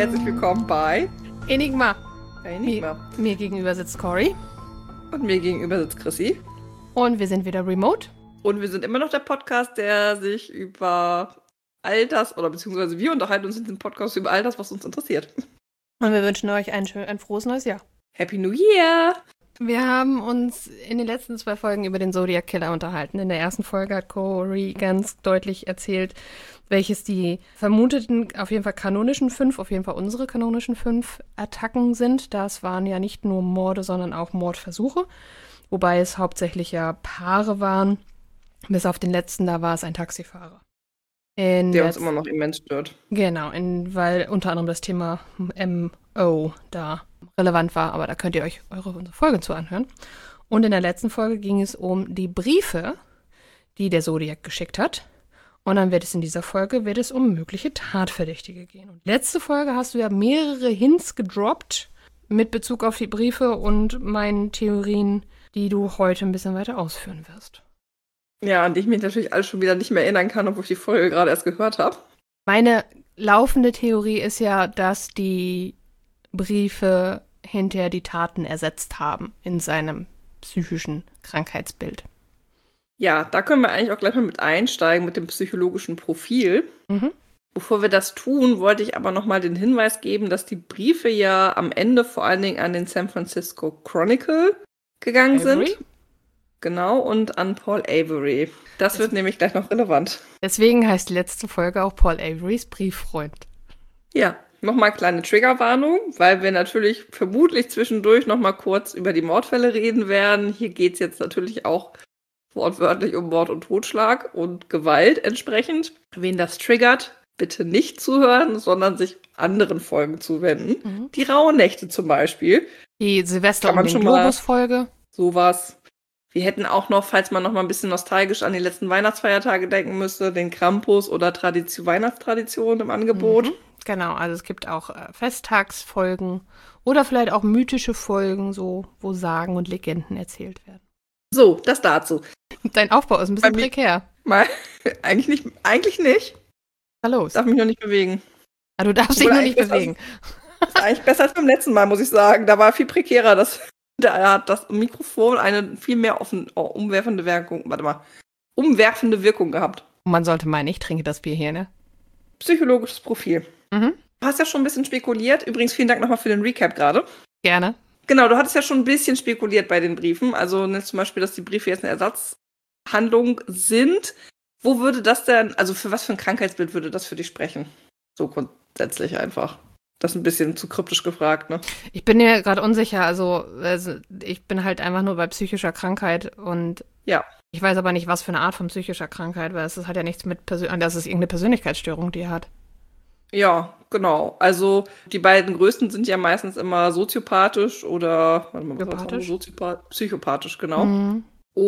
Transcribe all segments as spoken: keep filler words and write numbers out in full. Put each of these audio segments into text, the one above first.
herzlich willkommen bei Enigma. Bei Enigma. Mir, mir gegenüber sitzt Cory. Und mir gegenüber sitzt Chrissy. Und wir sind wieder remote. Und wir sind immer noch der Podcast, der sich über all das, oder beziehungsweise wir unterhalten uns in diesem Podcast über all das, was uns interessiert. Und wir wünschen euch ein, schön, ein frohes neues Jahr. Happy New Year! Wir haben uns in den letzten zwei Folgen über den Zodiac Killer unterhalten. In der ersten Folge hat Cory ganz deutlich erzählt, welches die vermuteten, auf jeden Fall kanonischen fünf, auf jeden Fall unsere kanonischen fünf Attacken sind. Das waren ja nicht nur Morde, sondern auch Mordversuche. Wobei es hauptsächlich ja Paare waren. Bis auf den letzten, da war es ein Taxifahrer. In der uns immer noch immens stört. Genau, in, weil unter anderem das Thema M O da relevant war, aber da könnt ihr euch eure unsere Folge zu anhören. Und in der letzten Folge ging es um die Briefe, die der Zodiac geschickt hat. Und dann wird es in dieser Folge wird es um mögliche Tatverdächtige gehen. Und letzte Folge hast du ja mehrere Hints gedroppt mit Bezug auf die Briefe und meinen Theorien, die du heute ein bisschen weiter ausführen wirst. Ja, an die ich mich natürlich alles schon wieder nicht mehr erinnern kann, obwohl ich die Folge gerade erst gehört habe. Meine laufende Theorie ist ja, dass die Briefe hinterher die Taten ersetzt haben in seinem psychischen Krankheitsbild. Ja, da können wir eigentlich auch gleich mal mit einsteigen, mit dem psychologischen Profil. Mhm. Bevor wir das tun, wollte ich aber nochmal den Hinweis geben, dass die Briefe ja am Ende vor allen Dingen an den San Francisco Chronicle gegangen Avery? sind. Genau, und an Paul Avery. Das, das wird nämlich gleich noch relevant. Deswegen heißt die letzte Folge auch Paul Averys Brieffreund. Ja, nochmal kleine Triggerwarnung, weil wir natürlich vermutlich zwischendurch nochmal kurz über die Mordfälle reden werden. Hier geht es jetzt natürlich auch wortwörtlich um Mord und Totschlag und Gewalt entsprechend. Wen das triggert, bitte nicht zuhören, sondern sich anderen Folgen zuwenden. Mhm. Die Rauhnächte zum Beispiel. Die Silvester- und den Globus-Folge. Sowas. Wir hätten auch noch, falls man noch mal ein bisschen nostalgisch an die letzten Weihnachtsfeiertage denken müsste, den Krampus oder Tradition, Weihnachtstradition im Angebot. Mhm. Genau, also es gibt auch äh, Festtagsfolgen oder vielleicht auch mythische Folgen, so wo Sagen und Legenden erzählt werden. So, das dazu. Dein Aufbau ist ein bisschen Bei prekär. Mal, eigentlich nicht. Eigentlich nicht. Hallo. Ich darf mich noch nicht bewegen. Ah, du darfst dich noch nicht bewegen. Das ist eigentlich besser als beim letzten Mal, muss ich sagen. Da war viel prekärer. Das, da hat das Mikrofon eine viel mehr offen, oh, umwerfende Wirkung, warte mal, umwerfende Wirkung gehabt. Man sollte meinen, ich trinke das Bier hier, ne? Psychologisches Profil. Mhm. Du hast ja schon ein bisschen spekuliert. Übrigens, vielen Dank nochmal für den Recap gerade. Gerne. Genau, du hattest ja schon ein bisschen spekuliert bei den Briefen. Also ne, zum Beispiel, dass die Briefe jetzt eine Ersatzhandlung sind. Wo würde das denn, also für was für ein Krankheitsbild würde das für dich sprechen? So grundsätzlich einfach. Das ist ein bisschen zu kryptisch gefragt, ne? Ich bin mir gerade unsicher. Also, also ich bin halt einfach nur bei psychischer Krankheit und ja. Ich weiß aber nicht, was für eine Art von psychischer Krankheit, weil es hat ja nichts mit Persön- das ist irgendeine Persönlichkeitsstörung, die er hat. Ja, genau. Also die beiden größten sind ja meistens immer soziopathisch oder warte mal, was Psychopathisch? Soziopath- psychopathisch, genau. Mhm.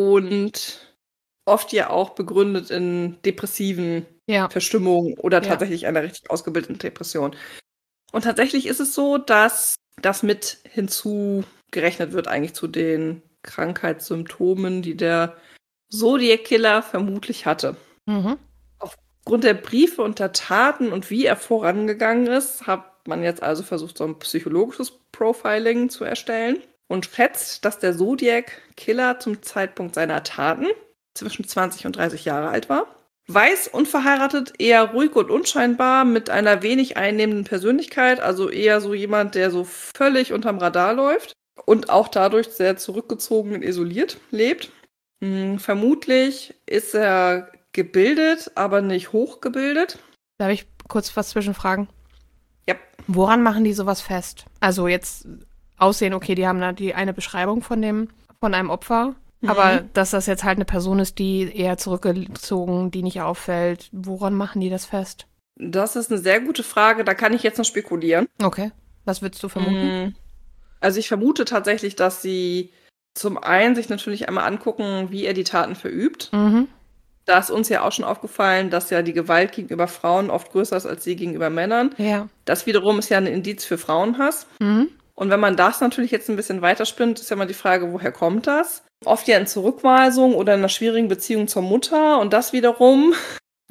Und oft ja auch begründet in depressiven ja. Verstimmungen oder Ja. tatsächlich einer richtig ausgebildeten Depression. Und tatsächlich ist es so, dass das mit hinzugerechnet wird eigentlich zu den Krankheitssymptomen, die der Zodiac Killer vermutlich hatte. Mhm. Aufgrund der Briefe und der Taten und wie er vorangegangen ist, hat man jetzt also versucht, so ein psychologisches Profiling zu erstellen und schätzt, dass der Zodiac Killer zum Zeitpunkt seiner Taten zwischen zwanzig und dreißig Jahre alt war. Weiß, unverheiratet, eher ruhig und unscheinbar, mit einer wenig einnehmenden Persönlichkeit, also eher so jemand, der so völlig unterm Radar läuft und auch dadurch sehr zurückgezogen und isoliert lebt. Hm, vermutlich ist er gebildet, aber nicht hochgebildet. Darf ich kurz was zwischenfragen? Ja. Woran machen die sowas fest? Also jetzt aussehen, okay, die haben da die eine Beschreibung von dem, von einem Opfer, mhm. aber dass das jetzt halt eine Person ist, die eher zurückgezogen, die nicht auffällt, woran machen die das fest? Das ist eine sehr gute Frage, da kann ich jetzt noch spekulieren. Okay, was würdest du vermuten? Also ich vermute tatsächlich, dass sie zum einen sich natürlich einmal angucken, wie er die Taten verübt. Mhm. Da ist uns ja auch schon aufgefallen, dass ja die Gewalt gegenüber Frauen oft größer ist als die gegenüber Männern. Ja. Das wiederum ist ja ein Indiz für Frauenhass. Mhm. Und wenn man das natürlich jetzt ein bisschen weiterspinnt, ist ja mal die Frage, woher kommt das? Oft ja in Zurückweisung oder in einer schwierigen Beziehung zur Mutter. Und das wiederum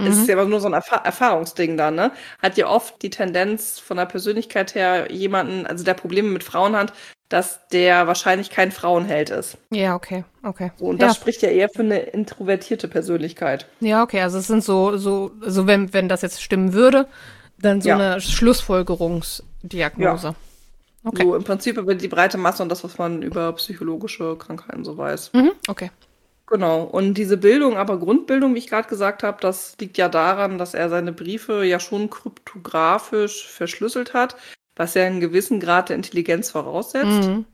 Mhm. Es ist ja aber nur so ein Erfa- Erfahrungsding dann, ne? Hat ja oft die Tendenz von der Persönlichkeit her jemanden, also der Probleme mit Frauen hat, dass der wahrscheinlich kein Frauenheld ist. Ja, okay, okay. So, und ja. das spricht ja eher für eine introvertierte Persönlichkeit. Ja, okay, also es sind so, so, so wenn, wenn das jetzt stimmen würde, dann so Ja. eine Schlussfolgerungsdiagnose. Ja. Okay. So im Prinzip über die breite Masse und das, was man über psychologische Krankheiten so weiß. Mhm, okay. Genau. Und diese Bildung, aber Grundbildung, wie ich gerade gesagt habe, das liegt ja daran, dass er seine Briefe ja schon kryptografisch verschlüsselt hat, was ja einen gewissen Grad der Intelligenz voraussetzt. Mhm.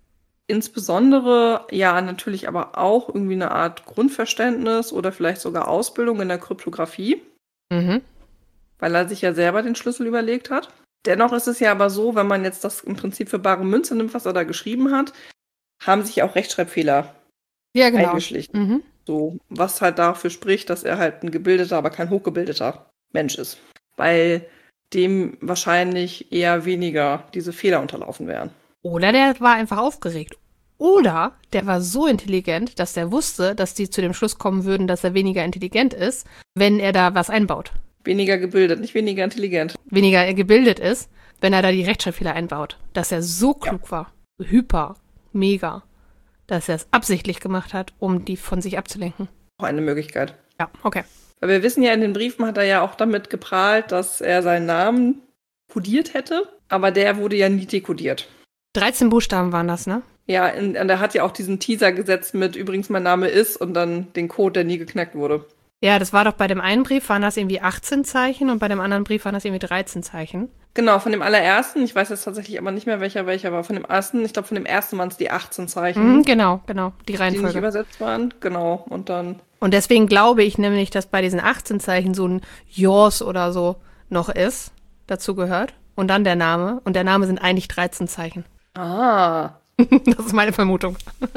Insbesondere ja natürlich aber auch irgendwie eine Art Grundverständnis oder vielleicht sogar Ausbildung in der Kryptographie, Mhm. weil er sich ja selber den Schlüssel überlegt hat. Dennoch ist es ja aber so, wenn man jetzt das im Prinzip für bare Münze nimmt, was er da geschrieben hat, haben sich auch Rechtschreibfehler Ja, genau. eingeschlichen. Mhm. So, was halt dafür spricht, dass er halt ein gebildeter, aber kein hochgebildeter Mensch ist. Weil dem wahrscheinlich eher weniger diese Fehler unterlaufen wären. Oder der war einfach aufgeregt. Oder der war so intelligent, dass der wusste, dass die zu dem Schluss kommen würden, dass er weniger intelligent ist, wenn er da was einbaut. Weniger gebildet, nicht weniger intelligent. Weniger gebildet ist, wenn er da die Rechtschreibfehler einbaut. Dass er so klug war, hyper, mega, dass er es absichtlich gemacht hat, um die von sich abzulenken. Auch eine Möglichkeit. Ja, okay. Weil wir wissen ja, in den Briefen hat er ja auch damit geprahlt, dass er seinen Namen kodiert hätte, aber der wurde ja nie dekodiert. dreizehn Buchstaben waren das, ne? Ja, in, und er hat ja auch diesen Teaser gesetzt mit übrigens mein Name ist und dann den Code, der nie geknackt wurde. Ja, das war doch bei dem einen Brief waren das irgendwie achtzehn Zeichen und bei dem anderen Brief waren das irgendwie dreizehn Zeichen. Genau, von dem allerersten, ich weiß jetzt tatsächlich aber nicht mehr, welcher welcher war, von dem ersten, ich glaube von dem ersten waren es die achtzehn Zeichen, Mhm, genau, genau, die die nicht Reihenfolge. übersetzt waren. Genau, und dann, Und deswegen glaube ich nämlich, dass bei diesen achtzehn Zeichen so ein Yours oder so noch ist, dazu gehört. Und dann der Name. Und der Name sind eigentlich dreizehn Zeichen. ah, Das ist meine Vermutung.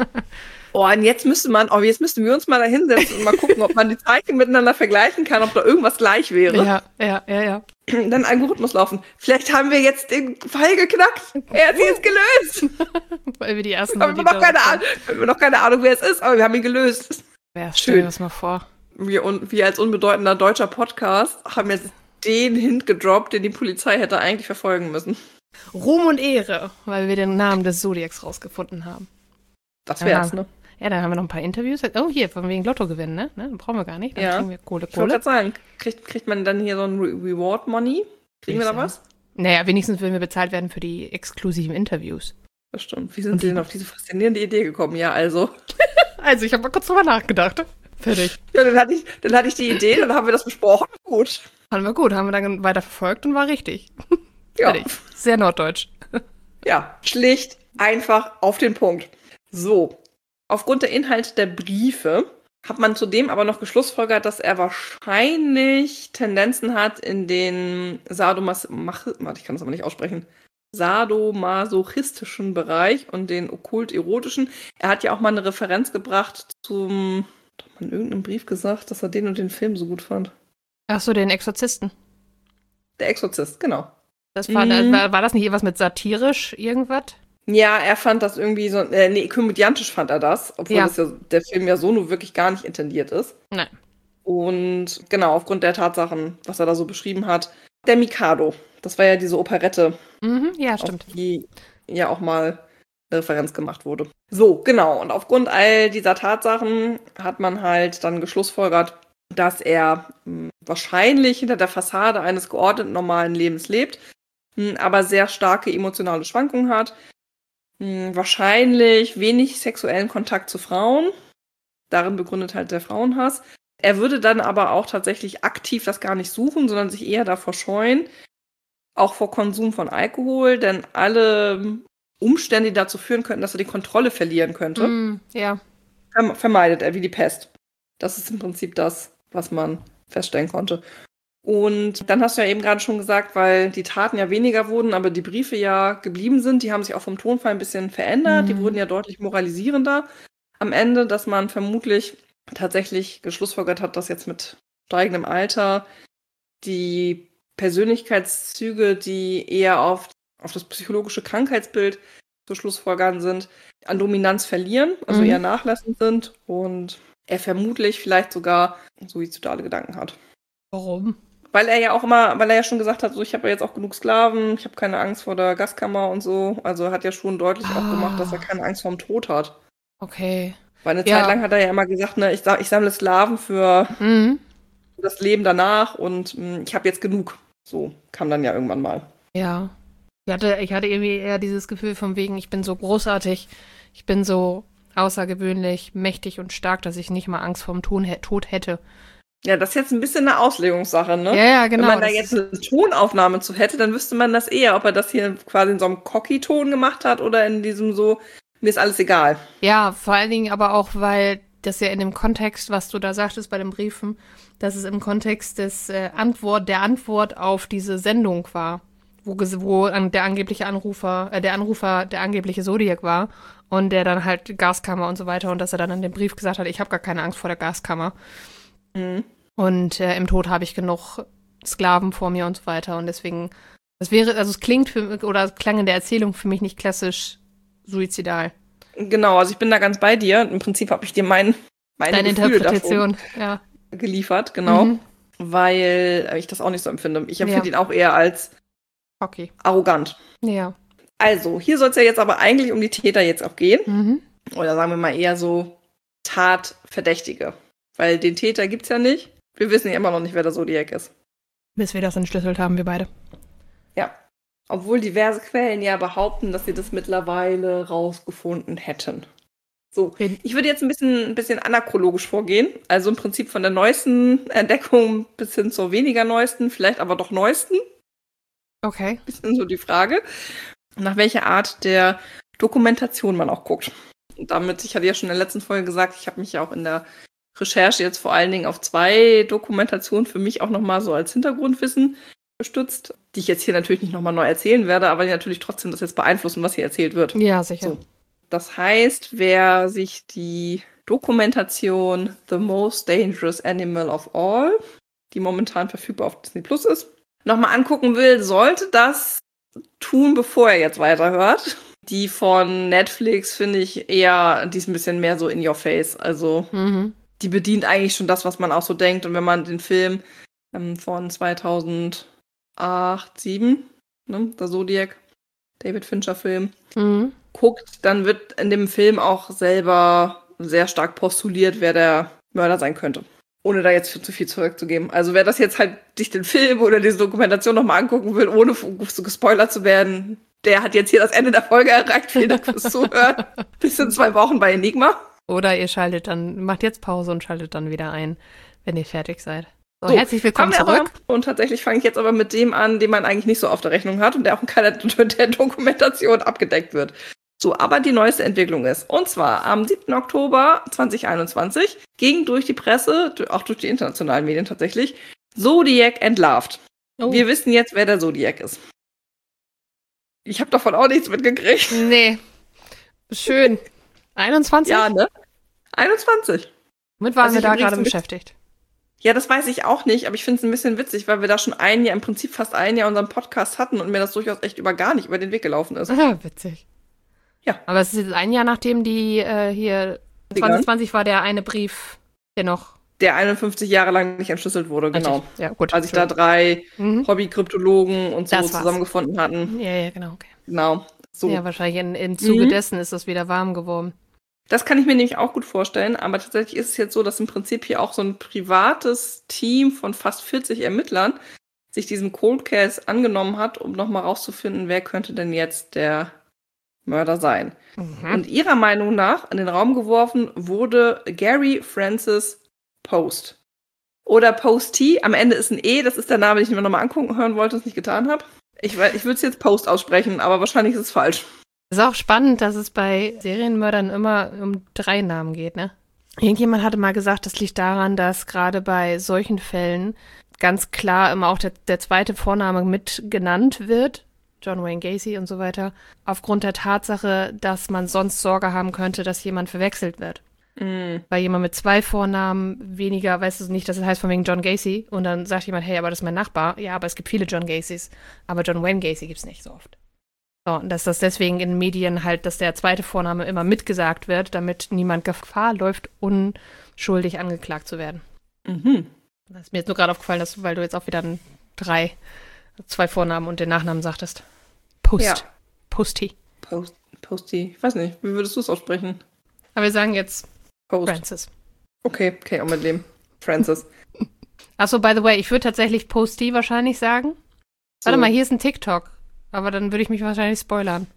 oh, und jetzt müsste man, oh, jetzt müssten wir uns mal da hinsetzen und mal gucken, ob man die Zeichen miteinander vergleichen kann, ob da irgendwas gleich wäre. Ja, ja, ja, ja. Dann Algorithmus laufen. Vielleicht haben wir jetzt den Fall geknackt. Er hat sie jetzt gelöst. Weil wir die ersten Aber wir haben noch keine Ahnung, wir haben noch keine Ahnung, wer es ist, aber wir haben ihn gelöst. Ja, Schön. stell dir das mal vor. Wir, und wir als unbedeutender deutscher Podcast haben jetzt den Hint gedroppt, den die Polizei hätte eigentlich verfolgen müssen. Ruhm und Ehre, weil wir den Namen des Zodiacs rausgefunden haben. Das wär's, Aha. ne? Ja, dann haben wir noch ein paar Interviews. Oh, hier, von wegen Lotto gewinnen, ne? ne? Brauchen wir gar nicht. Dann Ja. kriegen wir Kohle, Ich wollte Kohle. gerade sagen, kriegt, kriegt man dann hier so ein Re Reward Money? Kriegen wir da Ja. was? Naja, wenigstens würden wir bezahlt werden für die exklusiven Interviews. Das stimmt. Wie sind Sie denn auf diese faszinierende Idee gekommen? Ja, also. Also, ich habe mal kurz drüber nachgedacht. Fertig. Ja, dann hatte ich, dann hatte ich die Idee, dann haben wir das besprochen. Gut. Fanden wir gut, haben wir dann weiter verfolgt und war richtig. Ja. Fertig. Sehr norddeutsch. Ja, schlicht, einfach, auf den Punkt. So, aufgrund der Inhalte der Briefe hat man zudem aber noch geschlussfolgert, dass er wahrscheinlich Tendenzen hat in den Sadomas Mach warte, ich kann das aber nicht aussprechen, sadomasochistischen Bereich und den okkult-erotischen. Er hat ja auch mal eine Referenz gebracht zum, hat man in irgendeinem Brief gesagt, dass er den und den Film so gut fand. Ach so, den Exorzisten. Der Exorzist, genau. Das war, Mhm. war, war das nicht irgendwas mit satirisch, irgendwas? Ja, er fand das irgendwie so, äh, nee, komödiantisch fand er das, obwohl Ja. das ja, der Film ja so nur wirklich gar nicht intendiert ist. Nein. Und genau, aufgrund der Tatsachen, was er da so beschrieben hat. Der Mikado, das war ja diese Operette, Mhm, ja, auf stimmt. die ja auch mal eine Referenz gemacht wurde. So, genau, und aufgrund all dieser Tatsachen hat man halt dann geschlussfolgert, dass er mh, wahrscheinlich hinter der Fassade eines geordneten, normalen Lebens lebt, mh, aber sehr starke emotionale Schwankungen hat. Mh, wahrscheinlich wenig sexuellen Kontakt zu Frauen. Darin begründet halt der Frauenhass. Er würde dann aber auch tatsächlich aktiv das gar nicht suchen, sondern sich eher davor scheuen, auch vor Konsum von Alkohol, denn alle Umstände, die dazu führen könnten, dass er die Kontrolle verlieren könnte, Mm, ja. verm- vermeidet er wie die Pest. Das ist im Prinzip das, was man feststellen konnte. Und dann hast du ja eben gerade schon gesagt, weil die Taten ja weniger wurden, aber die Briefe ja geblieben sind, die haben sich auch vom Tonfall ein bisschen verändert, die Mhm. wurden ja deutlich moralisierender am Ende, dass man vermutlich tatsächlich geschlussfolgert hat, dass jetzt mit steigendem Alter die Persönlichkeitszüge, die eher auf, auf das psychologische Krankheitsbild zu schlussfolgern sind, an Dominanz verlieren, also Mhm. eher nachlassend sind und er vermutlich vielleicht sogar suizidale Gedanken hat. Warum? Weil er ja auch immer, weil er ja schon gesagt hat, so ich habe ja jetzt auch genug Sklaven, ich habe keine Angst vor der Gaskammer und so. Also hat ja schon deutlich Ah. auch gemacht, dass er keine Angst vor dem Tod hat. Okay. Weil eine Ja. Zeit lang hat er ja immer gesagt, ne, ich, sa- ich sammle Sklaven für Mhm. das Leben danach und mh, ich habe jetzt genug. So kam dann ja irgendwann mal. Ja. Ich hatte, ich hatte irgendwie eher dieses Gefühl von wegen, ich bin so großartig, ich bin so außergewöhnlich, mächtig und stark, dass ich nicht mal Angst vor dem Ton, Tod hätte. Ja, das ist jetzt ein bisschen eine Auslegungssache, ne? Ja, ja, genau. Wenn man da das jetzt ist- eine Tonaufnahme zu hätte, dann wüsste man das eher, ob er das hier quasi in so einem Cocky-Ton gemacht hat oder in diesem so, mir ist alles egal. Ja, vor allen Dingen aber auch, weil das ja in dem Kontext, was du da sagtest bei den Briefen, dass es im Kontext des äh, Antwort, der Antwort auf diese Sendung war, wo, ges- wo an, der angebliche Anrufer, äh, der Anrufer der angebliche Zodiac war und der dann halt Gaskammer und so weiter und dass er dann in dem Brief gesagt hat, ich habe gar keine Angst vor der Gaskammer. Mhm. Und äh, im Tod habe ich genug Sklaven vor mir und so weiter. Und deswegen, das wäre, also es klingt für oder es klang in der Erzählung für mich nicht klassisch suizidal. Genau, also ich bin da ganz bei dir. Im Prinzip habe ich dir mein, meine Deine Gefühle Interpretation, ja. davon geliefert, genau. Mhm. Weil ich das auch nicht so empfinde. Ich empfinde Ja. ihn auch eher als Okay. arrogant. Ja. Also, hier soll es ja jetzt aber eigentlich um die Täter jetzt auch gehen. Mhm. Oder sagen wir mal eher so Tatverdächtige. Weil den Täter gibt's ja nicht. Wir wissen ja immer noch nicht, wer der Zodiac ist. Bis wir das entschlüsselt haben, wir beide. Ja. Obwohl diverse Quellen ja behaupten, dass sie das mittlerweile rausgefunden hätten. So, Reden- ich würde jetzt ein bisschen, ein bisschen anachronologisch vorgehen. Also im Prinzip von der neuesten Entdeckung bis hin zur weniger neuesten, vielleicht aber doch neuesten. Okay. Bisschen so die Frage, nach welcher Art der Dokumentation man auch guckt. Und damit, ich hatte ja schon in der letzten Folge gesagt, ich habe mich ja auch in der Recherche jetzt vor allen Dingen auf zwei Dokumentationen für mich auch nochmal so als Hintergrundwissen gestützt, die ich jetzt hier natürlich nicht nochmal neu erzählen werde, aber die natürlich trotzdem das jetzt beeinflussen, was hier erzählt wird. Ja, sicher. So. Das heißt, wer sich die Dokumentation The Most Dangerous Animal of All, die momentan verfügbar auf Disney Plus ist, nochmal angucken will, sollte das tun, bevor er jetzt weiterhört. Die von Netflix finde ich eher, die ist ein bisschen mehr so in your face. Also Mhm. die bedient eigentlich schon das, was man auch so denkt. Und wenn man den Film ähm, von zweitausendacht, sieben, ne, der Zodiac, David Fincher-Film, Mhm. guckt, dann wird in dem Film auch selber sehr stark postuliert, wer der Mörder sein könnte. Ohne da jetzt zu viel zurückzugeben. Also wer das jetzt halt sich den Film oder diese Dokumentation nochmal angucken will, ohne so gespoilert zu werden, der hat jetzt hier das Ende der Folge erreicht. Vielen Dank fürs Zuhören. Bis in zwei Wochen bei Enigma. Oder ihr schaltet dann, macht jetzt Pause und schaltet dann wieder ein, wenn ihr fertig seid. So, So, herzlich willkommen Kommen wir zurück. Aber, und tatsächlich fange ich jetzt aber mit dem an, den man eigentlich nicht so auf der Rechnung hat und der auch in keiner der Dokumentation abgedeckt wird. So, aber die neueste Entwicklung ist. Und zwar am siebten Oktober zweitausendeinundzwanzig ging durch die Presse, auch durch die internationalen Medien tatsächlich, Zodiac entlarvt. Oh. Wir wissen jetzt, wer der Zodiac ist. Ich habe davon auch nichts mitgekriegt. Nee. Schön. einundzwanzig? Ja, ne? einundzwanzig. Womit waren Was wir ich da übrigens gerade ein bisschen- beschäftigt? Ja, das weiß ich auch nicht, aber ich finde es ein bisschen witzig, weil wir da schon ein Jahr, im Prinzip fast ein Jahr unseren Podcast hatten und mir das durchaus echt über gar nicht über den Weg gelaufen ist. Ah, witzig. Ja. Aber es ist jetzt ein Jahr, nachdem die äh, hier zwanzig zwanzig war der eine Brief, der noch. Der einundfünfzig Jahre lang nicht entschlüsselt wurde, genau. Ja, gut. Als sich da drei Mhm. Hobby-Kryptologen und so Das war's. zusammengefunden hatten. Ja, ja, genau, okay. Genau. So. Ja, wahrscheinlich in, im Zuge Mhm. dessen ist das wieder warm geworden. Das kann ich mir nämlich auch gut vorstellen, aber tatsächlich ist es jetzt so, dass im Prinzip hier auch so ein privates Team von fast vierzig Ermittlern sich diesem Cold Case angenommen hat, um nochmal rauszufinden, wer könnte denn jetzt der Mörder sein. Mhm. Und ihrer Meinung nach in den Raum geworfen wurde Gary Francis Post. Oder Post-T, am Ende ist ein E, das ist der Name, den ich mir nochmal angucken hören wollte, das nicht getan habe. Ich, we- ich würde es jetzt Post aussprechen, aber wahrscheinlich ist es falsch. Ist auch spannend, dass es bei Serienmördern immer um drei Namen geht, ne? Irgendjemand hatte mal gesagt, das liegt daran, dass gerade bei solchen Fällen ganz klar immer auch der, der zweite Vorname mit genannt wird. John Wayne Gacy und so weiter. Aufgrund der Tatsache, dass man sonst Sorge haben könnte, dass jemand verwechselt wird. Mm. Weil jemand mit zwei Vornamen weniger, weißt du nicht, dass es heißt von wegen John Gacy. Und dann sagt jemand, hey, aber das ist mein Nachbar. Ja, aber es gibt viele John Gacys. Aber John Wayne Gacy gibt's nicht so oft. So, und dass das deswegen in Medien halt, dass der zweite Vorname immer mitgesagt wird, damit niemand Gefahr läuft, unschuldig angeklagt zu werden. Mhm. Das ist mir jetzt nur gerade aufgefallen, dass, weil du jetzt auch wieder ein, drei, zwei Vornamen und den Nachnamen sagtest. Post. Ja. Posty. Post, Posty. Ich weiß nicht, wie würdest du es aussprechen? Aber wir sagen jetzt Post. Francis. Okay, okay, auch mit dem. Francis. Achso, by the way, ich würde tatsächlich Posty wahrscheinlich sagen. So. Warte mal, hier ist ein TikTok. Aber dann würde ich mich wahrscheinlich spoilern.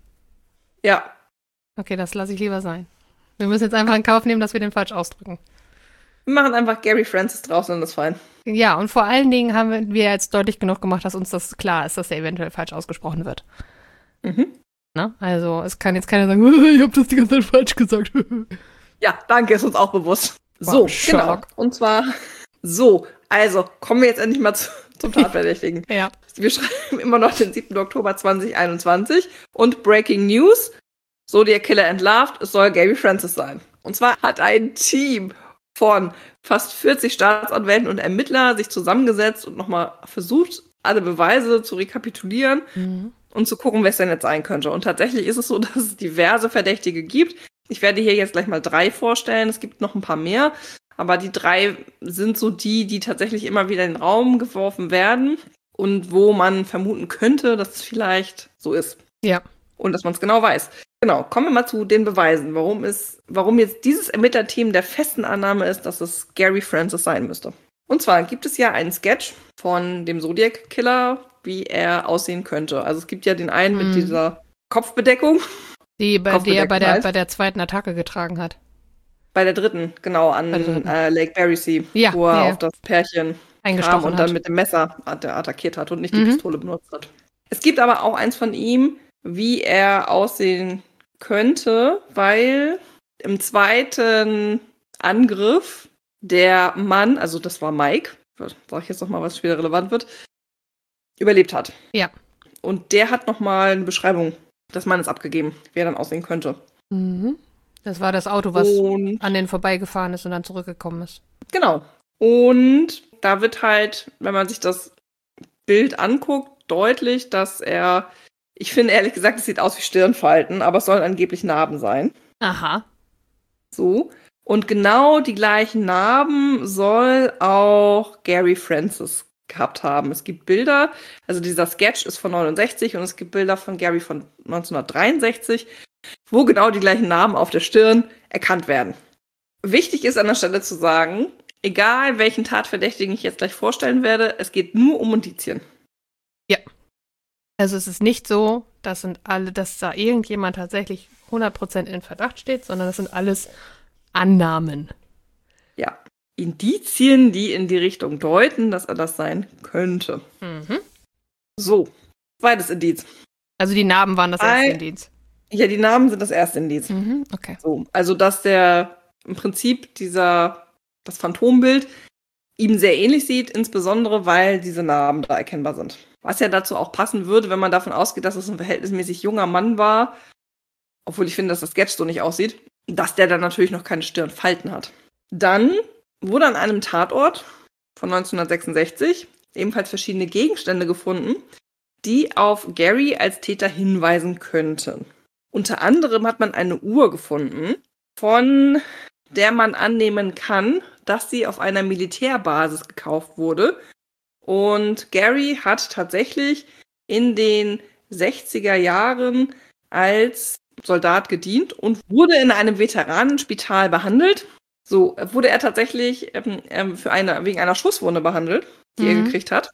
Ja. Okay, das lasse ich lieber sein. Wir müssen jetzt einfach in Kauf nehmen, dass wir den falsch ausdrücken. Wir machen einfach Gary Francis draus und das ist fein. Ja, und vor allen Dingen haben wir jetzt deutlich genug gemacht, dass uns das klar ist, dass der eventuell falsch ausgesprochen wird. Mhm. Na? Also, es kann jetzt keiner sagen, ich habe das die ganze Zeit falsch gesagt. Ja, danke, ist uns auch bewusst. Wow, So, Sherlock. genau. Und zwar, so, also, kommen wir jetzt endlich mal zu, zum Tatverdächtigen. Ja. Wir schreiben immer noch den siebten Oktober zweitausendeinundzwanzig und Breaking News, Zodiac Killer entlarvt, es soll Gary Francis sein. Und zwar hat ein Team von fast vierzig Staatsanwälten und Ermittlern sich zusammengesetzt und nochmal versucht, alle Beweise zu rekapitulieren Mhm. und zu gucken, wer es denn jetzt sein könnte. Und tatsächlich ist es so, dass es diverse Verdächtige gibt. Ich werde hier jetzt gleich mal drei vorstellen. Es gibt noch ein paar mehr. Aber die drei sind so die, die tatsächlich immer wieder in den Raum geworfen werden und wo man vermuten könnte, dass es vielleicht so ist. Ja. Und dass man es genau weiß. Genau, kommen wir mal zu den Beweisen, warum es, warum jetzt dieses Ermittlerteam der festen Annahme ist, dass es Gary Francis sein müsste. Und zwar gibt es ja einen Sketch von dem Zodiac Killer, wie er aussehen könnte. Also es gibt ja den einen Mhm. mit dieser Kopfbedeckung. Die, bei, die er bei der, Kopfbedeckung bei der zweiten Attacke getragen hat. Bei der dritten, genau, an Bei der dritten. äh, Lake Berry Ja, wo er ja, ja. auf das Pärchen kam Eingestochen und dann hat. mit dem Messer at attackiert hat und nicht die Mhm. Pistole benutzt hat. Es gibt aber auch eins von ihm, wie er aussehen könnte, weil im zweiten Angriff der Mann, also das war Mike, sag ich jetzt noch mal, was später relevant wird, überlebt hat. Ja. Und der hat noch mal eine Beschreibung des Mannes abgegeben, wie er dann aussehen könnte. Mhm. Das war das Auto, was Und an den vorbeigefahren ist und dann zurückgekommen ist. genau. Und da wird halt, wenn man sich das Bild anguckt, deutlich, dass er, ich finde ehrlich gesagt, es sieht aus wie Stirnfalten, aber es sollen angeblich Narben sein. Aha. So. Und genau die gleichen Narben soll auch Gary Francis gehabt haben. Es gibt Bilder, also dieser Sketch ist von neunundsechzig und es gibt Bilder von Gary von neunzehnhundertdreiundsechzig, wo genau die gleichen Narben auf der Stirn erkannt werden. Wichtig ist an der Stelle zu sagen, egal welchen Tatverdächtigen ich jetzt gleich vorstellen werde, es geht nur um Indizien. Also es ist nicht so, dass sind alle, dass da irgendjemand tatsächlich hundert Prozent in Verdacht steht, sondern das sind alles Annahmen. Ja, Indizien, die in die Richtung deuten, dass er das sein könnte. Mhm. So, zweites Indiz. Also die Narben waren das erste Ei- Indiz. Ja, die Namen sind das erste Indiz. Mhm. Okay. So, also dass der im Prinzip dieser, das Phantombild ihm sehr ähnlich sieht, insbesondere weil diese Narben da erkennbar sind. Was ja dazu auch passen würde, wenn man davon ausgeht, dass es ein verhältnismäßig junger Mann war, obwohl ich finde, dass das Sketch so nicht aussieht, dass der dann natürlich noch keine Stirnfalten hat. Dann wurde an einem Tatort von neunzehnhundertsechsundsechzig ebenfalls verschiedene Gegenstände gefunden, die auf Gary als Täter hinweisen könnten. Unter anderem hat man eine Uhr gefunden, von der man annehmen kann, dass sie auf einer Militärbasis gekauft wurde. Und Gary hat tatsächlich in den sechziger Jahren als Soldat gedient und wurde in einem Veteranenspital behandelt. So wurde er tatsächlich ähm, für eine, wegen einer Schusswunde behandelt, die Mhm. er gekriegt hat.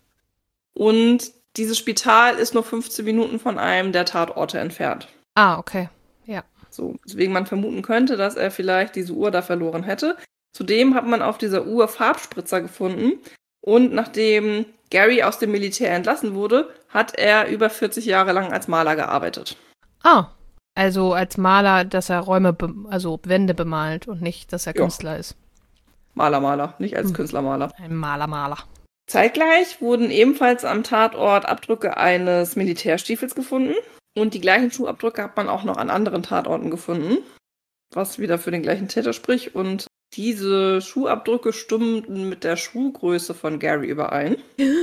Und dieses Spital ist nur fünfzehn Minuten von einem der Tatorte entfernt. Ah, okay. So, deswegen man vermuten könnte, dass er vielleicht diese Uhr da verloren hätte. Zudem hat man auf dieser Uhr Farbspritzer gefunden. Und nachdem Gary aus dem Militär entlassen wurde, hat er über vierzig Jahre lang als Maler gearbeitet. Ah, also als Maler, dass er Räume, be- also Wände bemalt und nicht, dass er Ja. Künstler ist. Maler, Maler, nicht als Hm. Künstlermaler. Ein Maler, Maler. Zeitgleich wurden ebenfalls am Tatort Abdrücke eines Militärstiefels gefunden. Und die gleichen Schuhabdrücke hat man auch noch an anderen Tatorten gefunden, was wieder für den gleichen Täter spricht. Und diese Schuhabdrücke stimmten mit der Schuhgröße von Gary überein.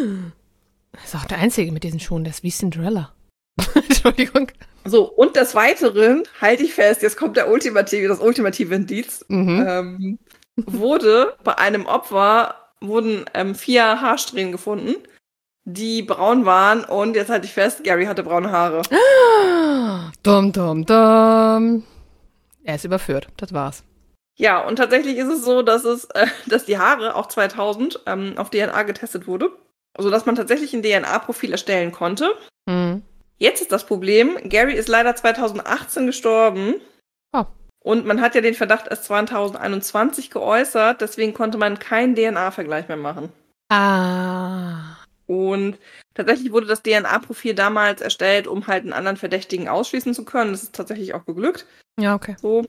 Das ist auch der Einzige mit diesen Schuhen, der ist wie Cinderella. Entschuldigung. So, und des Weiteren, halte ich fest, jetzt kommt der ultimative, das ultimative Indiz, Mhm. ähm, wurde bei einem Opfer wurden ähm, vier Haarsträhnen gefunden, die braun waren. Und jetzt halte ich fest, Gary hatte braune Haare. Dum, dum, dum. Er ist überführt, das war's. Ja, und tatsächlich ist es so, dass es, äh, dass die Haare auch zweitausend ähm, auf D N A getestet wurde, sodass man tatsächlich ein D N A-Profil erstellen konnte. Mhm. Jetzt ist das Problem, Gary ist leider zweitausendachtzehn gestorben. Oh. Und man hat ja den Verdacht erst zweitausendeinundzwanzig geäußert, deswegen konnte man keinen D N A-Vergleich mehr machen. Ah. Und tatsächlich wurde das D N A-Profil damals erstellt, um halt einen anderen Verdächtigen ausschließen zu können. Das ist tatsächlich auch geglückt. Ja, okay. So.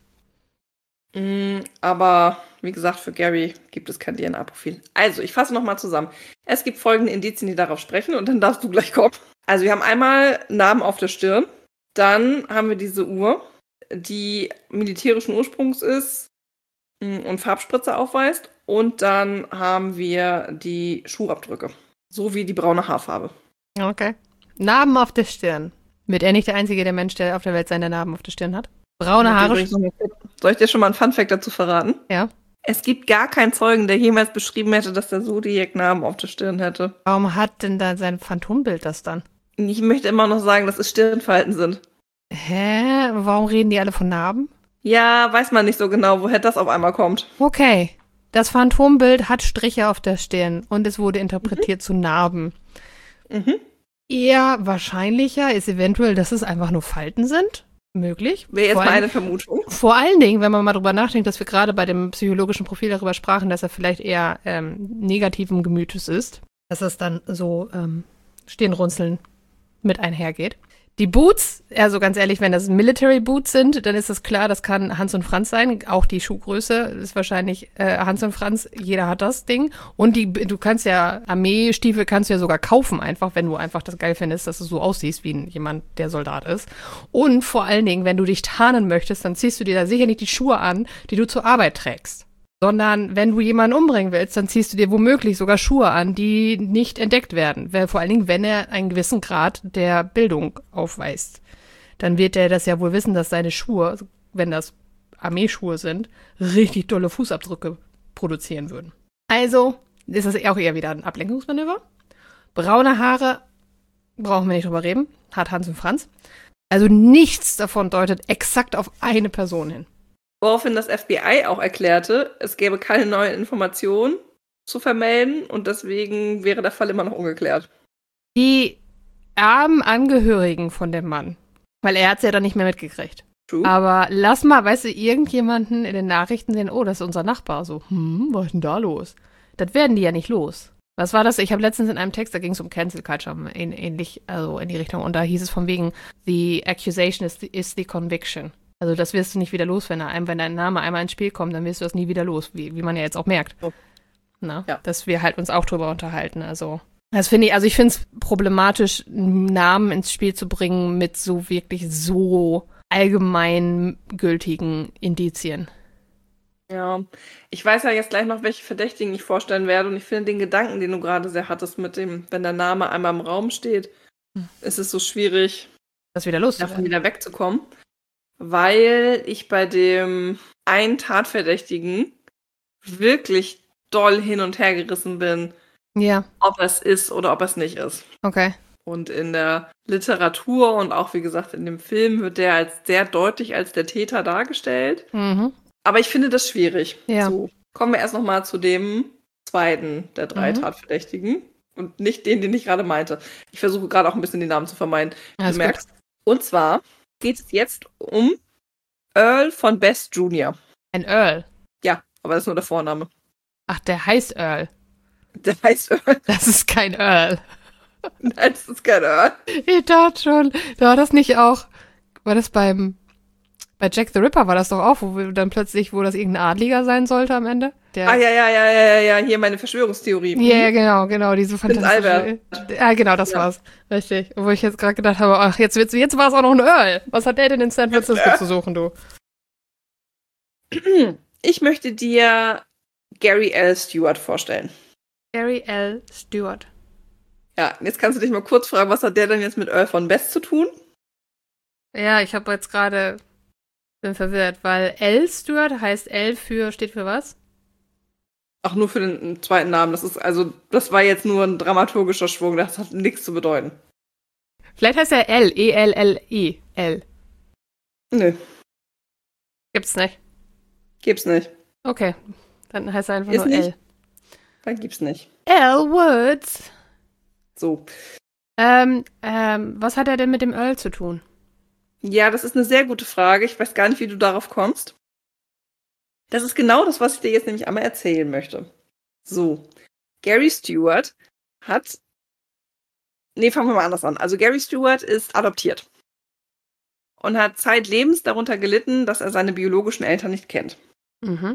Aber wie gesagt, für Gary gibt es kein D N A-Profil. Also, ich fasse nochmal zusammen. Es gibt folgende Indizien, die darauf sprechen, und dann darfst du gleich kommen. Also, wir haben einmal Narben auf der Stirn. Dann haben wir diese Uhr, die militärischen Ursprungs ist und Farbspritze aufweist. Und dann haben wir die Schuhabdrücke, sowie die braune Haarfarbe. Okay. Narben auf der Stirn. Wird er nicht der einzige der Mensch, der auf der Welt seine Narben auf der Stirn hat? Braune Haare. Soll ich dir schon mal einen Funfact dazu verraten? Ja. Es gibt gar keinen Zeugen, der jemals beschrieben hätte, dass der Zodiac Narben auf der Stirn hätte. Warum hat denn da sein Phantombild das dann? Ich möchte immer noch sagen, dass es Stirnfalten sind. Hä? Warum reden die alle von Narben? Ja, weiß man nicht so genau, woher das auf einmal kommt. Okay. Das Phantombild hat Striche auf der Stirn und es wurde interpretiert mhm. zu Narben. Mhm. Eher wahrscheinlicher ist eventuell, dass es einfach nur Falten sind. Möglich. Wäre jetzt meine Vermutung. Vor allen Dingen, wenn man mal drüber nachdenkt, dass wir gerade bei dem psychologischen Profil darüber sprachen, dass er vielleicht eher ähm, negativen Gemütes ist, dass es dann so ähm, Stirnrunzeln mit einhergeht. Die Boots, also ganz ehrlich, wenn das Military Boots sind, dann ist das klar, das kann Hans und Franz sein. Auch die Schuhgröße ist wahrscheinlich äh, Hans und Franz. Jeder hat das Ding. Und die, du kannst ja Armeestiefel kannst du ja sogar kaufen, einfach, wenn du einfach das geil findest, dass du so aussiehst wie jemand, der Soldat ist. Und vor allen Dingen, wenn du dich tarnen möchtest, dann ziehst du dir da sicher nicht die Schuhe an, die du zur Arbeit trägst. Sondern wenn du jemanden umbringen willst, dann ziehst du dir womöglich sogar Schuhe an, die nicht entdeckt werden. Vor allen Dingen, wenn er einen gewissen Grad der Bildung aufweist. Dann wird er das ja wohl wissen, dass seine Schuhe, wenn das Armeeschuhe sind, richtig dolle Fußabdrücke produzieren würden. Also ist das auch eher wieder ein Ablenkungsmanöver. Braune Haare, brauchen wir nicht drüber reden, hat Hans und Franz. Also nichts davon deutet exakt auf eine Person hin. Woraufhin das F B I auch erklärte, es gäbe keine neuen Informationen zu vermelden und deswegen wäre der Fall immer noch ungeklärt. Die armen Angehörigen von dem Mann, weil er hat es ja dann nicht mehr mitgekriegt. True. Aber lass mal, weißt du, irgendjemanden in den Nachrichten sehen, oh, das ist unser Nachbar. So, hm, was ist denn da los? Das werden die ja nicht los. Was war das? Ich habe letztens in einem Text, da ging es um Cancel Culture, ähnlich, also in die Richtung, und da hieß es von wegen, the accusation is the, is the conviction. Also das wirst du nicht wieder los, wenn, er, wenn dein Name einmal ins Spiel kommt, dann wirst du das nie wieder los, wie, wie man ja jetzt auch merkt. Oh. Na, ja. Dass wir halt uns auch drüber unterhalten. Also das finde ich, also ich finde es problematisch, Namen ins Spiel zu bringen mit so wirklich so allgemeingültigen Indizien. Ja, ich weiß ja jetzt gleich noch, welche Verdächtigen ich vorstellen werde, und ich finde den Gedanken, den du gerade sehr hattest mit dem, wenn der Name einmal im Raum steht, hm. ist es so schwierig, das wieder los davon wieder wegzukommen. Weil ich bei dem einen Tatverdächtigen wirklich doll hin und her gerissen bin, ja. ob es ist oder ob es nicht ist. Okay. Und in der Literatur und auch, wie gesagt, in dem Film wird der als sehr deutlich als der Täter dargestellt. Mhm. Aber ich finde das schwierig. Ja. So, kommen wir erst noch mal zu dem zweiten der drei mhm. Tatverdächtigen und nicht den, den ich gerade meinte. Ich versuche gerade auch ein bisschen die Namen zu vermeiden. Alles du merkst. Gut. Und zwar geht es jetzt um Earl von Best Junior Ein Earl? Ja, aber das ist nur der Vorname. Ach, der heißt Earl. Der heißt Earl. Das ist kein Earl. Nein, das ist kein Earl. Ich dachte schon. War das nicht auch, war das beim, bei Jack the Ripper war das doch auch, wo wir dann plötzlich, wo das irgendein Adliger sein sollte am Ende? Der, ah, ja, ja, ja, ja, ja, hier meine Verschwörungstheorie. Ja, yeah, genau, genau, diese fantastische. Albert. Ja, genau, das ja. war's. Richtig. Wo ich jetzt gerade gedacht habe, ach, jetzt, jetzt, jetzt war es auch noch ein Earl. Was hat der denn in San Francisco ja. zu suchen, du? Ich möchte dir Gary L. Stewart vorstellen. Gary L. Stewart. Ja, jetzt kannst du dich mal kurz fragen, was hat der denn jetzt mit Earl von Best zu tun? Ja, ich habe jetzt gerade, bin verwirrt, weil L. Stewart heißt L für, steht für was? Ach, nur für den zweiten Namen. Das ist also, das war jetzt nur ein dramaturgischer Schwung, das hat nichts zu bedeuten. Vielleicht heißt er L, E L L E, L. Nö. Gibt's nicht. Gibt's nicht. Okay, dann heißt er einfach Ist nur nicht. L. Dann gibt's nicht. L Woods. So. Ähm, ähm, was hat er denn mit dem Earl zu tun? Ja, das ist eine sehr gute Frage. Ich weiß gar nicht, wie du darauf kommst. Das ist genau das, was ich dir jetzt nämlich einmal erzählen möchte. So. Gary Stewart hat. Nee, fangen wir mal anders an. Also Gary Stewart ist adoptiert. Und hat zeitlebens darunter gelitten, dass er seine biologischen Eltern nicht kennt. Mhm.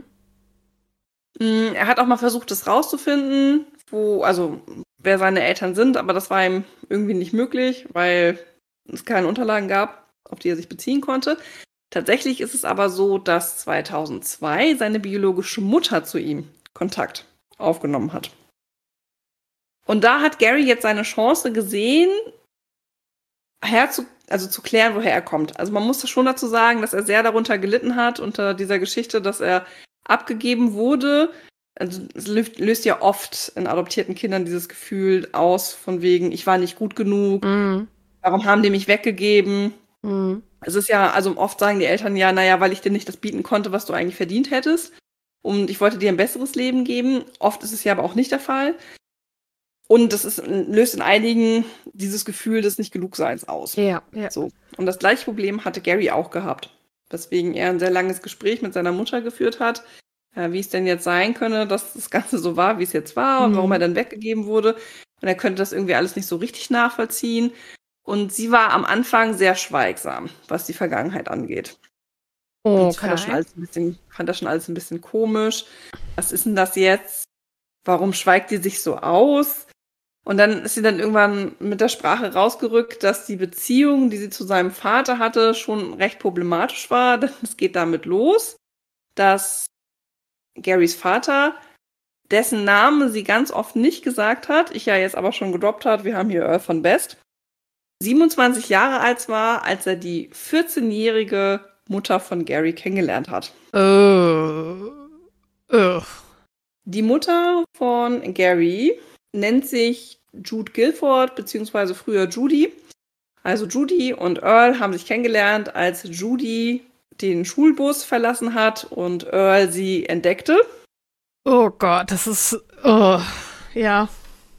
Er hat auch mal versucht, das rauszufinden, wo, also wer seine Eltern sind, aber das war ihm irgendwie nicht möglich, weil es keine Unterlagen gab, auf die er sich beziehen konnte. Tatsächlich ist es aber so, dass zweitausendzwei seine biologische Mutter zu ihm Kontakt aufgenommen hat. Und da hat Gary jetzt seine Chance gesehen, herzu, also zu klären, woher er kommt. Also man muss das schon dazu sagen, dass er sehr darunter gelitten hat, unter dieser Geschichte, dass er abgegeben wurde. Also es löst, löst ja oft in adoptierten Kindern dieses Gefühl aus, von wegen, ich war nicht gut genug, Mhm. warum haben die mich weggegeben? Mhm. Es ist ja, also oft sagen die Eltern ja, naja, weil ich dir nicht das bieten konnte, was du eigentlich verdient hättest. Und ich wollte dir ein besseres Leben geben. Oft ist es ja aber auch nicht der Fall. Und das ist, löst in einigen dieses Gefühl des Nicht-Genug-Seins aus. Ja, ja. So. Und das gleiche Problem hatte Gary auch gehabt. Weswegen er ein sehr langes Gespräch mit seiner Mutter geführt hat, äh, wie es denn jetzt sein könne, dass das Ganze so war, wie es jetzt war und Mhm. warum er dann weggegeben wurde. Und er könnte das irgendwie alles nicht so richtig nachvollziehen. Und sie war am Anfang sehr schweigsam, was die Vergangenheit angeht. Und ich fand das schon Okay. alles ein bisschen, fand das schon alles ein bisschen komisch. Was ist denn das jetzt? Warum schweigt die sich so aus? Und dann ist sie dann irgendwann mit der Sprache rausgerückt, dass die Beziehung, die sie zu seinem Vater hatte, schon recht problematisch war. Denn es geht damit los, dass Garys Vater, dessen Name sie ganz oft nicht gesagt hat, ich ja jetzt aber schon gedroppt hat, wir haben hier Earl von Best, siebenundzwanzig Jahre alt war, als er die vierzehnjährige Mutter von Gary kennengelernt hat. Uh. Uh. Die Mutter von Gary nennt sich Jude Guilford, beziehungsweise früher Judy. Also Judy und Earl haben sich kennengelernt, als Judy den Schulbus verlassen hat und Earl sie entdeckte. Oh Gott, das ist. Oh. Ja.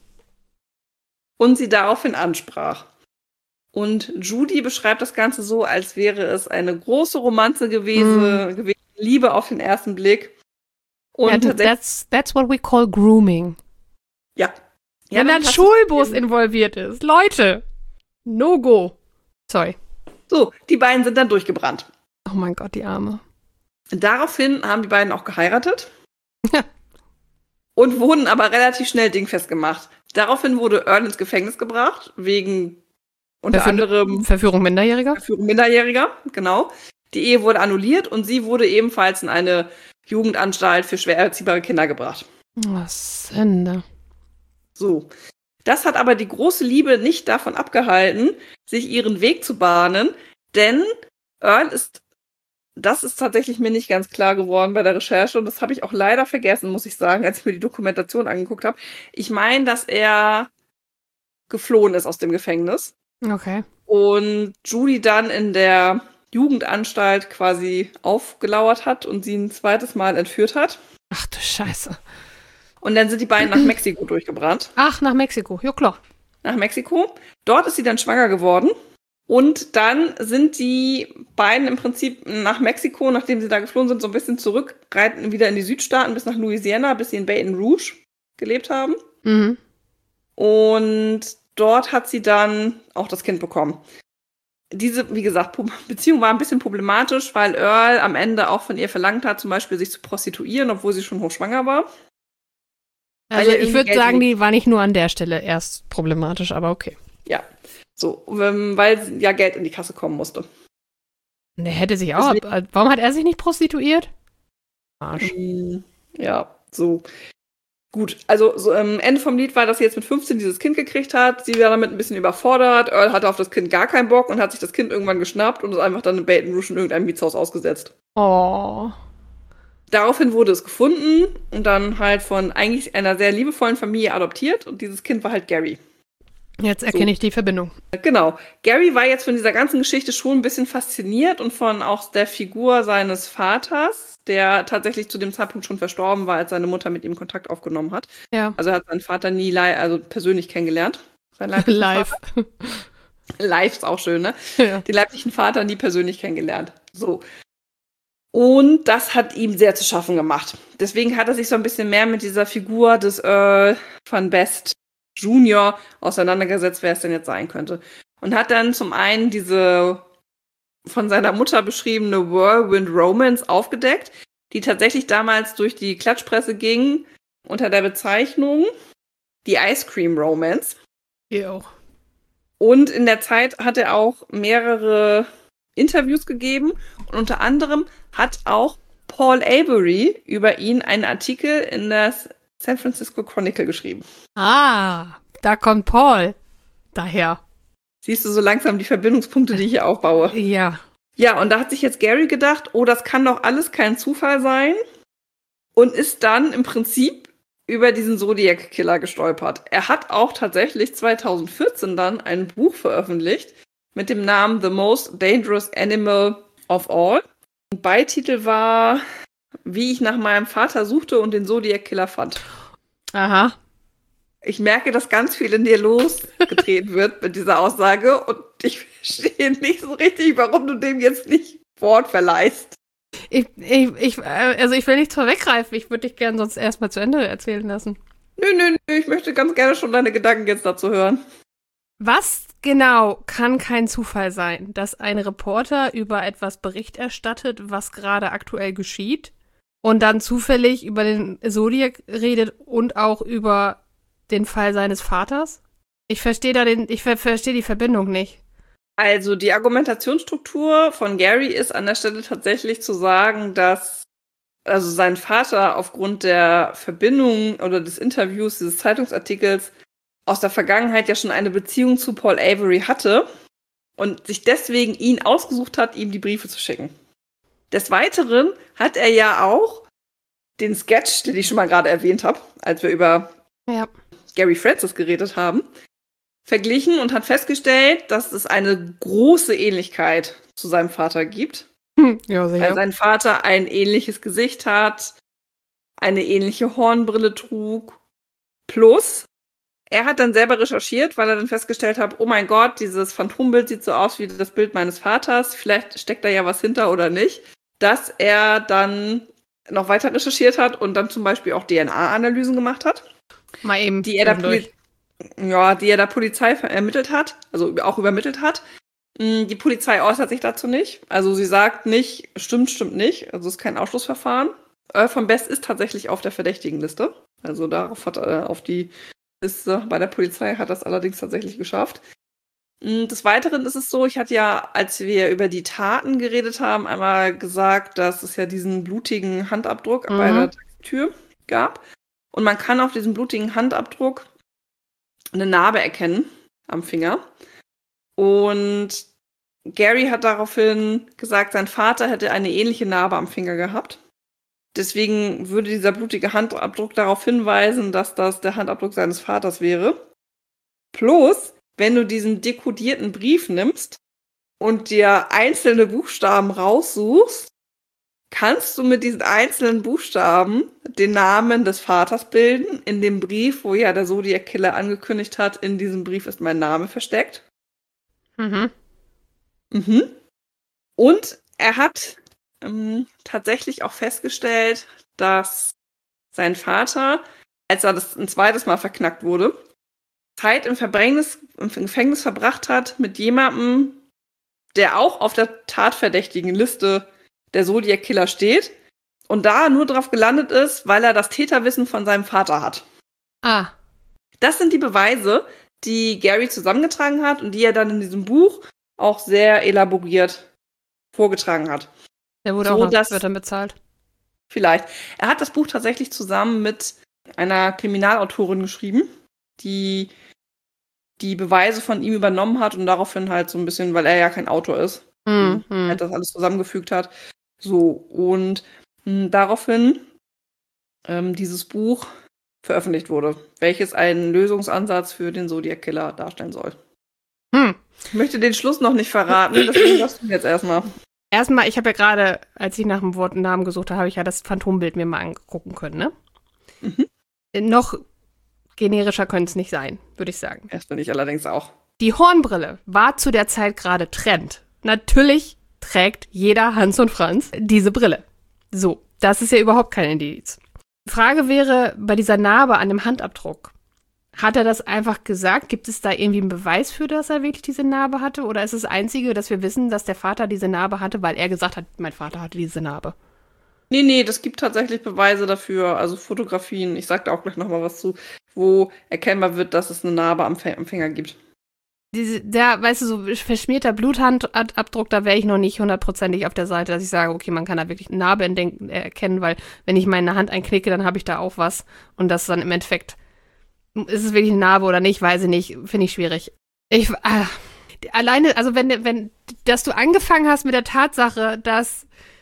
Und sie daraufhin ansprach. Und Judy beschreibt das Ganze so, als wäre es eine große Romanze gewesen, Mm. gewesen Liebe auf den ersten Blick. Und Ja, tatsächlich, that's, that's what we call grooming. ja. Ja, Wenn dann ein passt Schulbus es. involviert ist. Leute. No go. Sorry. So, die beiden sind dann durchgebrannt. Oh mein Gott, die Arme. Daraufhin haben die beiden auch geheiratet. Ja. Und wurden aber relativ schnell dingfest gemacht. Daraufhin wurde Earl ins Gefängnis gebracht, wegen unter Verführ- anderem Verführung Minderjähriger? Verführung Minderjähriger, genau. Die Ehe wurde annulliert und sie wurde ebenfalls in eine Jugendanstalt für schwer erziehbare Kinder gebracht. Was Ende. So. Das hat aber die große Liebe nicht davon abgehalten, sich ihren Weg zu bahnen, denn Earl ist, das ist tatsächlich mir nicht ganz klar geworden bei der Recherche und das habe ich auch leider vergessen, muss ich sagen, als ich mir die Dokumentation angeguckt habe. Ich meine, dass er geflohen ist aus dem Gefängnis Okay. und Judy dann in der Jugendanstalt quasi aufgelauert hat und sie ein zweites Mal entführt hat. Ach du Scheiße. Und dann sind die beiden nach Mexiko durchgebrannt. Ach, nach Mexiko. Ja, klar. Nach Mexiko. Dort ist sie dann schwanger geworden. Und dann sind die beiden im Prinzip nach Mexiko, nachdem sie da geflohen sind, so ein bisschen zurück, reiten wieder in die Südstaaten bis nach Louisiana, bis sie in Baton Rouge gelebt haben. Mhm. Und dort hat sie dann auch das Kind bekommen. Diese, wie gesagt, Pro- Beziehung war ein bisschen problematisch, weil Earl am Ende auch von ihr verlangt hat, zum Beispiel sich zu prostituieren, obwohl sie schon hochschwanger war. Weil Also ja ich irgendwie würde Geld sagen, liegt. die war nicht nur an der Stelle erst problematisch, aber okay. Ja, so, ähm, weil ja Geld in die Kasse kommen musste. Und er hätte sich auch. Deswegen- Warum hat er sich nicht prostituiert? Arsch. Mm, Ja, so. Gut, also so, ähm, Ende vom Lied war, dass sie jetzt mit fünfzehn dieses Kind gekriegt hat. Sie war damit ein bisschen überfordert. Earl hatte auf das Kind gar keinen Bock und hat sich das Kind irgendwann geschnappt und es einfach dann in Baton Rouge in irgendeinem Mietshaus ausgesetzt. Oh. Daraufhin wurde es gefunden und dann halt von eigentlich einer sehr liebevollen Familie adoptiert und dieses Kind war halt Gary. Jetzt erkenne so. ich die Verbindung. Genau. Gary war jetzt von dieser ganzen Geschichte schon ein bisschen fasziniert und von auch der Figur seines Vaters, der tatsächlich zu dem Zeitpunkt schon verstorben war, als seine Mutter mit ihm Kontakt aufgenommen hat. Ja. Also er hat seinen Vater nie li- also persönlich kennengelernt. Sein Live. Vater. Live ist auch schön, ne? Ja. Den leiblichen Vater nie persönlich kennengelernt. So. Und das hat ihm sehr zu schaffen gemacht. Deswegen hat er sich so ein bisschen mehr mit dieser Figur des Earl von Best Junior auseinandergesetzt, wer es denn jetzt sein könnte. Und hat dann zum einen diese von seiner Mutter beschriebene Whirlwind Romance aufgedeckt, die tatsächlich damals durch die Klatschpresse ging, unter der Bezeichnung die Ice Cream Romance. Ja auch. Und in der Zeit hat er auch mehrere Interviews gegeben und unter anderem hat auch Paul Avery über ihn einen Artikel in das San Francisco Chronicle geschrieben. Ah, da kommt Paul daher. Siehst du so langsam die Verbindungspunkte, die ich hier aufbaue? Ja. Ja, und da hat sich jetzt Gary gedacht, oh, das kann doch alles kein Zufall sein und ist dann im Prinzip über diesen Zodiac Killer gestolpert. Er hat auch tatsächlich zwanzig vierzehn dann ein Buch veröffentlicht mit dem Namen The Most Dangerous Animal of All. Und Beititel war, wie ich nach meinem Vater suchte und den Zodiac Killer fand. Aha. Ich merke, dass ganz viel in dir losgetreten wird mit dieser Aussage und ich verstehe nicht so richtig, warum du dem jetzt nicht Wort verleihst. Ich, ich, ich, also ich will nichts vorweggreifen, ich würde dich gerne sonst erstmal zu Ende erzählen lassen. Nö, nö, nö, ich möchte ganz gerne schon deine Gedanken jetzt dazu hören. Was genau kann kein Zufall sein, dass ein Reporter über etwas Bericht erstattet, was gerade aktuell geschieht und dann zufällig über den Zodiac redet und auch über den Fall seines Vaters? Ich verstehe da den, ich ver- verstehe die Verbindung nicht. Also die Argumentationsstruktur von Gary ist an der Stelle tatsächlich zu sagen, dass also sein Vater aufgrund der Verbindung oder des Interviews, dieses Zeitungsartikels aus der Vergangenheit ja schon eine Beziehung zu Paul Avery hatte und sich deswegen ihn ausgesucht hat, ihm die Briefe zu schicken. Des Weiteren hat er ja auch den Sketch, den ich schon mal gerade erwähnt habe, als wir über ja. Gary Francis geredet haben, verglichen und hat festgestellt, dass es eine große Ähnlichkeit zu seinem Vater gibt. Hm, ja, sicher. Weil sein Vater ein ähnliches Gesicht hat, eine ähnliche Hornbrille trug. Plus, er hat dann selber recherchiert, weil er dann festgestellt hat, oh mein Gott, dieses Phantombild sieht so aus wie das Bild meines Vaters. Vielleicht steckt da ja was hinter oder nicht. Dass er dann noch weiter recherchiert hat und dann zum Beispiel auch D N A-Analysen gemacht hat. Mal eben die er, der Poli- ja, die er der Polizei ermittelt hat, also auch übermittelt hat. Die Polizei äußert sich dazu nicht. Also sie sagt nicht, stimmt, stimmt nicht. Also es ist kein Ausschlussverfahren. Earl von Best ist tatsächlich auf der Verdächtigenliste. Also darauf hat er auf die Liste bei der Polizei hat das allerdings tatsächlich geschafft. Des Weiteren ist es so, ich hatte ja, als wir über die Taten geredet haben, einmal gesagt, dass es ja diesen blutigen Handabdruck mhm. bei der Tür gab. Und man kann auf diesem blutigen Handabdruck eine Narbe erkennen am Finger. Und Gary hat daraufhin gesagt, sein Vater hätte eine ähnliche Narbe am Finger gehabt. Deswegen würde dieser blutige Handabdruck darauf hinweisen, dass das der Handabdruck seines Vaters wäre. Plus, wenn du diesen dekodierten Brief nimmst und dir einzelne Buchstaben raussuchst, kannst du mit diesen einzelnen Buchstaben den Namen des Vaters bilden. In dem Brief, wo ja der Zodiac Killer angekündigt hat, in diesem Brief ist mein Name versteckt. Mhm. Mhm. Und er hat ähm, tatsächlich auch festgestellt, dass sein Vater, als er das ein zweites Mal verknackt wurde, Zeit im, Verbrängnis, im Gefängnis verbracht hat mit jemandem, der auch auf der tatverdächtigen Liste der Zodiac Killer steht und da nur drauf gelandet ist, weil er das Täterwissen von seinem Vater hat. Ah. Das sind die Beweise, die Gary zusammengetragen hat und die er dann in diesem Buch auch sehr elaboriert vorgetragen hat. Der wurde so, auch noch dass, wird dann bezahlt. Vielleicht. Er hat das Buch tatsächlich zusammen mit einer Kriminalautorin geschrieben, die die Beweise von ihm übernommen hat und daraufhin halt so ein bisschen, weil er ja kein Autor ist, mhm. halt das alles zusammengefügt hat. So, und mh, daraufhin ähm, dieses Buch veröffentlicht wurde, welches einen Lösungsansatz für den Zodiac Killer darstellen soll. Hm. Ich möchte den Schluss noch nicht verraten, deswegen sagst du jetzt erstmal. Erstmal, ich habe ja gerade, als ich nach dem Wort und Namen gesucht habe, habe ich ja das Phantombild mir mal angucken können, ne? Mhm. Noch generischer könnte es nicht sein, würde ich sagen. Das finde ich allerdings auch. Die Hornbrille war zu der Zeit gerade Trend. Natürlich trägt jeder Hans und Franz diese Brille. So, das ist ja überhaupt kein Indiz. Die Frage wäre, bei dieser Narbe an dem Handabdruck, hat er das einfach gesagt? Gibt es da irgendwie einen Beweis für, dass er wirklich diese Narbe hatte? Oder ist es das Einzige, dass wir wissen, dass der Vater diese Narbe hatte, weil er gesagt hat, mein Vater hatte diese Narbe? Nee, nee, das gibt tatsächlich Beweise dafür, also Fotografien, ich sag da auch gleich nochmal was zu, wo erkennbar wird, dass es eine Narbe am, F- am Finger gibt. Diese, der, weißt du, so verschmierter Bluthandabdruck, da wäre ich noch nicht hundertprozentig auf der Seite, dass ich sage, okay, man kann da wirklich eine Narbe entdenken, äh, erkennen, weil wenn ich meine Hand einknicke, dann habe ich da auch was. Und das dann im Endeffekt, ist es wirklich eine Narbe oder nicht, weiß ich nicht, finde ich schwierig. Ich, äh, alleine, also wenn, wenn, dass du angefangen hast mit der Tatsache, dass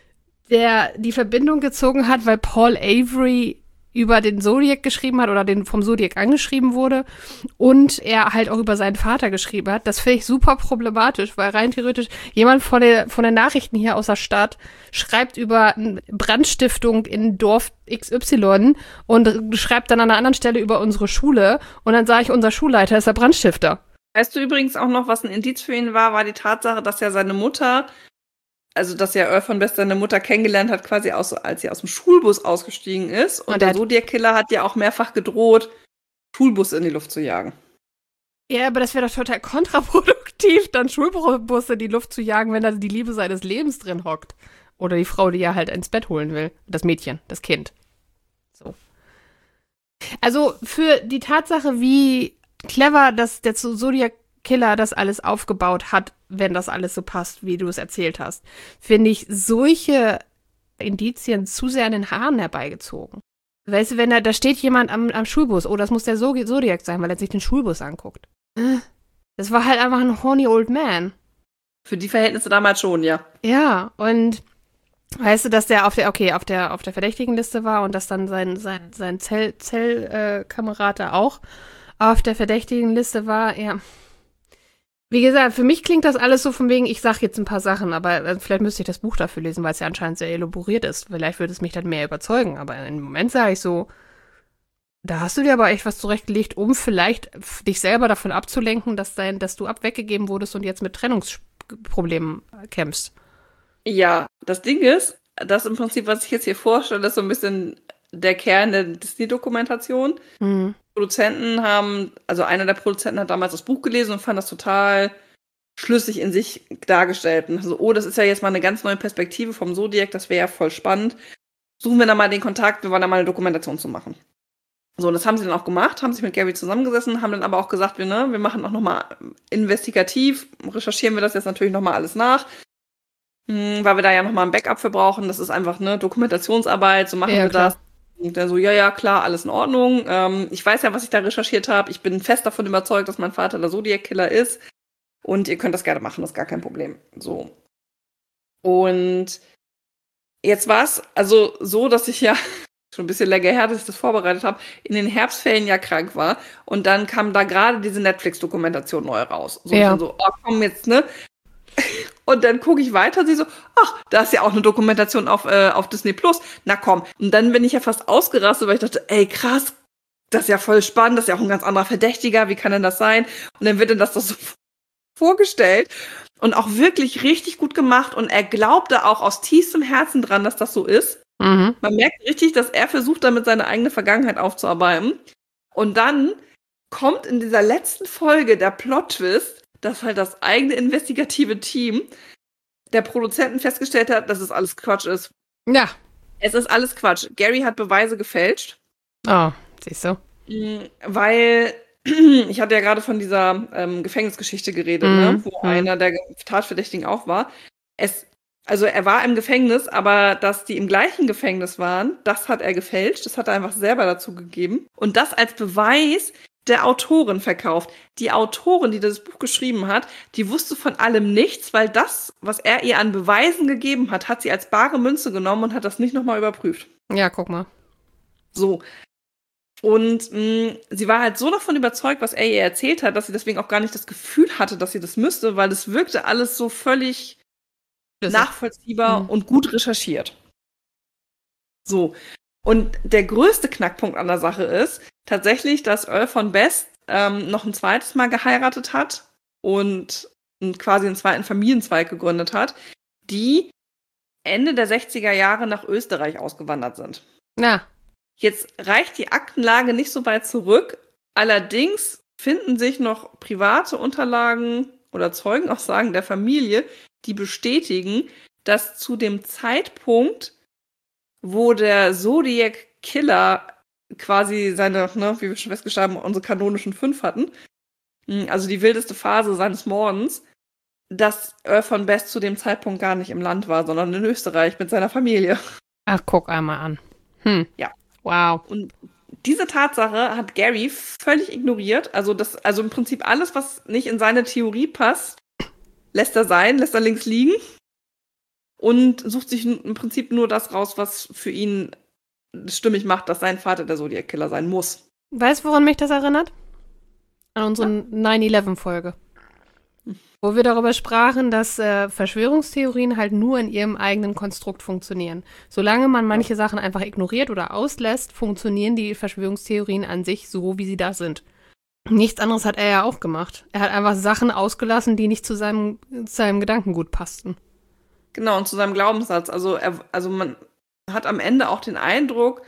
der die Verbindung gezogen hat, weil Paul Avery über den Zodiac geschrieben hat oder den vom Zodiac angeschrieben wurde und er halt auch über seinen Vater geschrieben hat. Das finde ich super problematisch, weil rein theoretisch jemand von der, von den Nachrichten hier aus der Stadt schreibt über eine Brandstiftung in Dorf X Y und schreibt dann an einer anderen Stelle über unsere Schule und dann sage ich, unser Schulleiter ist der Brandstifter. Weißt du übrigens auch noch, was ein Indiz für ihn war, war die Tatsache, dass ja seine Mutter, also dass ja Earl von Best seine Mutter kennengelernt hat, quasi aus, als sie aus dem Schulbus ausgestiegen ist. Und, Und der der- Zodiac-Killer hat ja auch mehrfach gedroht, Schulbusse in die Luft zu jagen. Ja, aber das wäre doch total kontraproduktiv, dann Schulbusse in die Luft zu jagen, wenn da die Liebe seines Lebens drin hockt. Oder die Frau, die er halt ins Bett holen will. Das Mädchen, das Kind. So. Also für die Tatsache, wie clever das, der Zodiac-Killer das alles aufgebaut hat, wenn das alles so passt, wie du es erzählt hast, finde ich solche Indizien zu sehr an den Haaren herbeigezogen. Weißt du, wenn da, da steht jemand am, am Schulbus, oh, das muss der Zodiac sein, weil er sich den Schulbus anguckt. Das war halt einfach ein horny old man. Für die Verhältnisse damals schon, ja. Ja, und weißt du, dass der auf der, okay, auf der, auf der Verdächtigenliste war und dass dann sein, sein, sein Zell, Zellkamerad da auch auf der Verdächtigenliste war, ja. Wie gesagt, für mich klingt das alles so von wegen, ich sag jetzt ein paar Sachen, aber äh, vielleicht müsste ich das Buch dafür lesen, weil es ja anscheinend sehr elaboriert ist. Vielleicht würde es mich dann mehr überzeugen, aber im Moment sage ich so, da hast du dir aber echt was zurechtgelegt, um vielleicht f- dich selber davon abzulenken, dass, dein, dass du abweggegeben wurdest und jetzt mit Trennungsproblemen äh, kämpfst. Ja, das Ding ist, das im Prinzip, was ich jetzt hier vorstelle, ist so ein bisschen der Kern der Disney-Dokumentation. Mhm. Produzenten haben, also einer der Produzenten hat damals das Buch gelesen und fand das total schlüssig in sich dargestellt. Und so, oh, das ist ja jetzt mal eine ganz neue Perspektive vom Zodiac, das wäre ja voll spannend. Suchen wir da mal den Kontakt, wir wollen da mal eine Dokumentation zu machen. So, und das haben sie dann auch gemacht, haben sich mit Gary zusammengesessen, haben dann aber auch gesagt, wir, ne, wir machen auch nochmal investigativ, recherchieren wir das jetzt natürlich nochmal alles nach, hm, weil wir da ja nochmal ein Backup für brauchen. Das ist einfach eine Dokumentationsarbeit, so machen Ja, wir klar. das. Und der so, ja, ja, klar, alles in Ordnung. Ähm, ich weiß ja, was ich da recherchiert habe. Ich bin fest davon überzeugt, dass mein Vater der Zodiac-Killer ist. Und ihr könnt das gerne machen, das ist gar kein Problem. So. Und jetzt war es also so, dass ich ja schon ein bisschen länger her, dass ich das vorbereitet habe, in den Herbstferien ja krank war. Und dann kam da gerade diese Netflix-Dokumentation neu raus. So, Ja. ich bin so, oh komm jetzt, ne? Und dann gucke ich weiter und sie so, ach, da ist ja auch eine Dokumentation auf, äh, auf Disney Plus. Na komm. Und dann bin ich ja fast ausgerastet, weil ich dachte, ey, krass, das ist ja voll spannend, das ist ja auch ein ganz anderer Verdächtiger, wie kann denn das sein? Und dann wird dann das doch so vorgestellt und auch wirklich richtig gut gemacht und er glaubte auch aus tiefstem Herzen dran, dass das so ist. Mhm. Man merkt richtig, dass er versucht, damit seine eigene Vergangenheit aufzuarbeiten. Und dann kommt in dieser letzten Folge der Plot-Twist, dass halt das eigene investigative Team der Produzenten festgestellt hat, dass es alles Quatsch ist. Ja. Es ist alles Quatsch. Gary hat Beweise gefälscht, Oh, siehst du. mh, weil ich hatte ja gerade von dieser ähm, Gefängnisgeschichte geredet, Mhm, ne, wo mhm. einer der Tatverdächtigen auch war. Es, also er war im Gefängnis, aber dass die im gleichen Gefängnis waren, das hat er gefälscht. Das hat er einfach selber dazu gegeben. Und das als Beweis der Autorin verkauft. Die Autorin, die das Buch geschrieben hat, die wusste von allem nichts, weil das, was er ihr an Beweisen gegeben hat, hat sie als bare Münze genommen und hat das nicht nochmal überprüft. Ja, guck mal. So. Und mh, sie war halt so davon überzeugt, was er ihr erzählt hat, dass sie deswegen auch gar nicht das Gefühl hatte, dass sie das müsste, weil es wirkte alles so völlig Das nachvollziehbar Mhm. und gut recherchiert. So. Und der größte Knackpunkt an der Sache ist tatsächlich, dass Earl von Best ähm, noch ein zweites Mal geheiratet hat und n- quasi einen zweiten Familienzweig gegründet hat, die Ende der sechziger Jahre nach Österreich ausgewandert sind. Na, Jetzt reicht die Aktenlage nicht so weit zurück. Allerdings finden sich noch private Unterlagen oder Zeugenaussagen der Familie, die bestätigen, dass zu dem Zeitpunkt, wo der Zodiac Killer quasi seine, ne, wie wir schon festgestellt haben, unsere kanonischen fünf hatten, mh, also die wildeste Phase seines Mordens, dass Earl von Best zu dem Zeitpunkt gar nicht im Land war, sondern in Österreich mit seiner Familie. ach, guck einmal an. Hm. Ja. Wow. Und diese Tatsache hat Gary völlig ignoriert. Also, das, also im Prinzip alles, was nicht in seine Theorie passt, lässt er sein, lässt er links liegen und sucht sich n- im Prinzip nur das raus, was für ihn stimmig macht, dass sein Vater der Zodiac-Killer sein muss. Weißt du, woran mich das erinnert? An unsere nine eleven Folge. Wo wir darüber sprachen, dass äh, Verschwörungstheorien halt nur in ihrem eigenen Konstrukt funktionieren. Solange man manche Sachen einfach ignoriert oder auslässt, funktionieren die Verschwörungstheorien an sich so, wie sie da sind. Nichts anderes hat er ja auch gemacht. Er hat einfach Sachen ausgelassen, die nicht zu seinem, seinem Gedankengut passten. Genau, und zu seinem Glaubenssatz. Also, er, also man hat am Ende auch den Eindruck,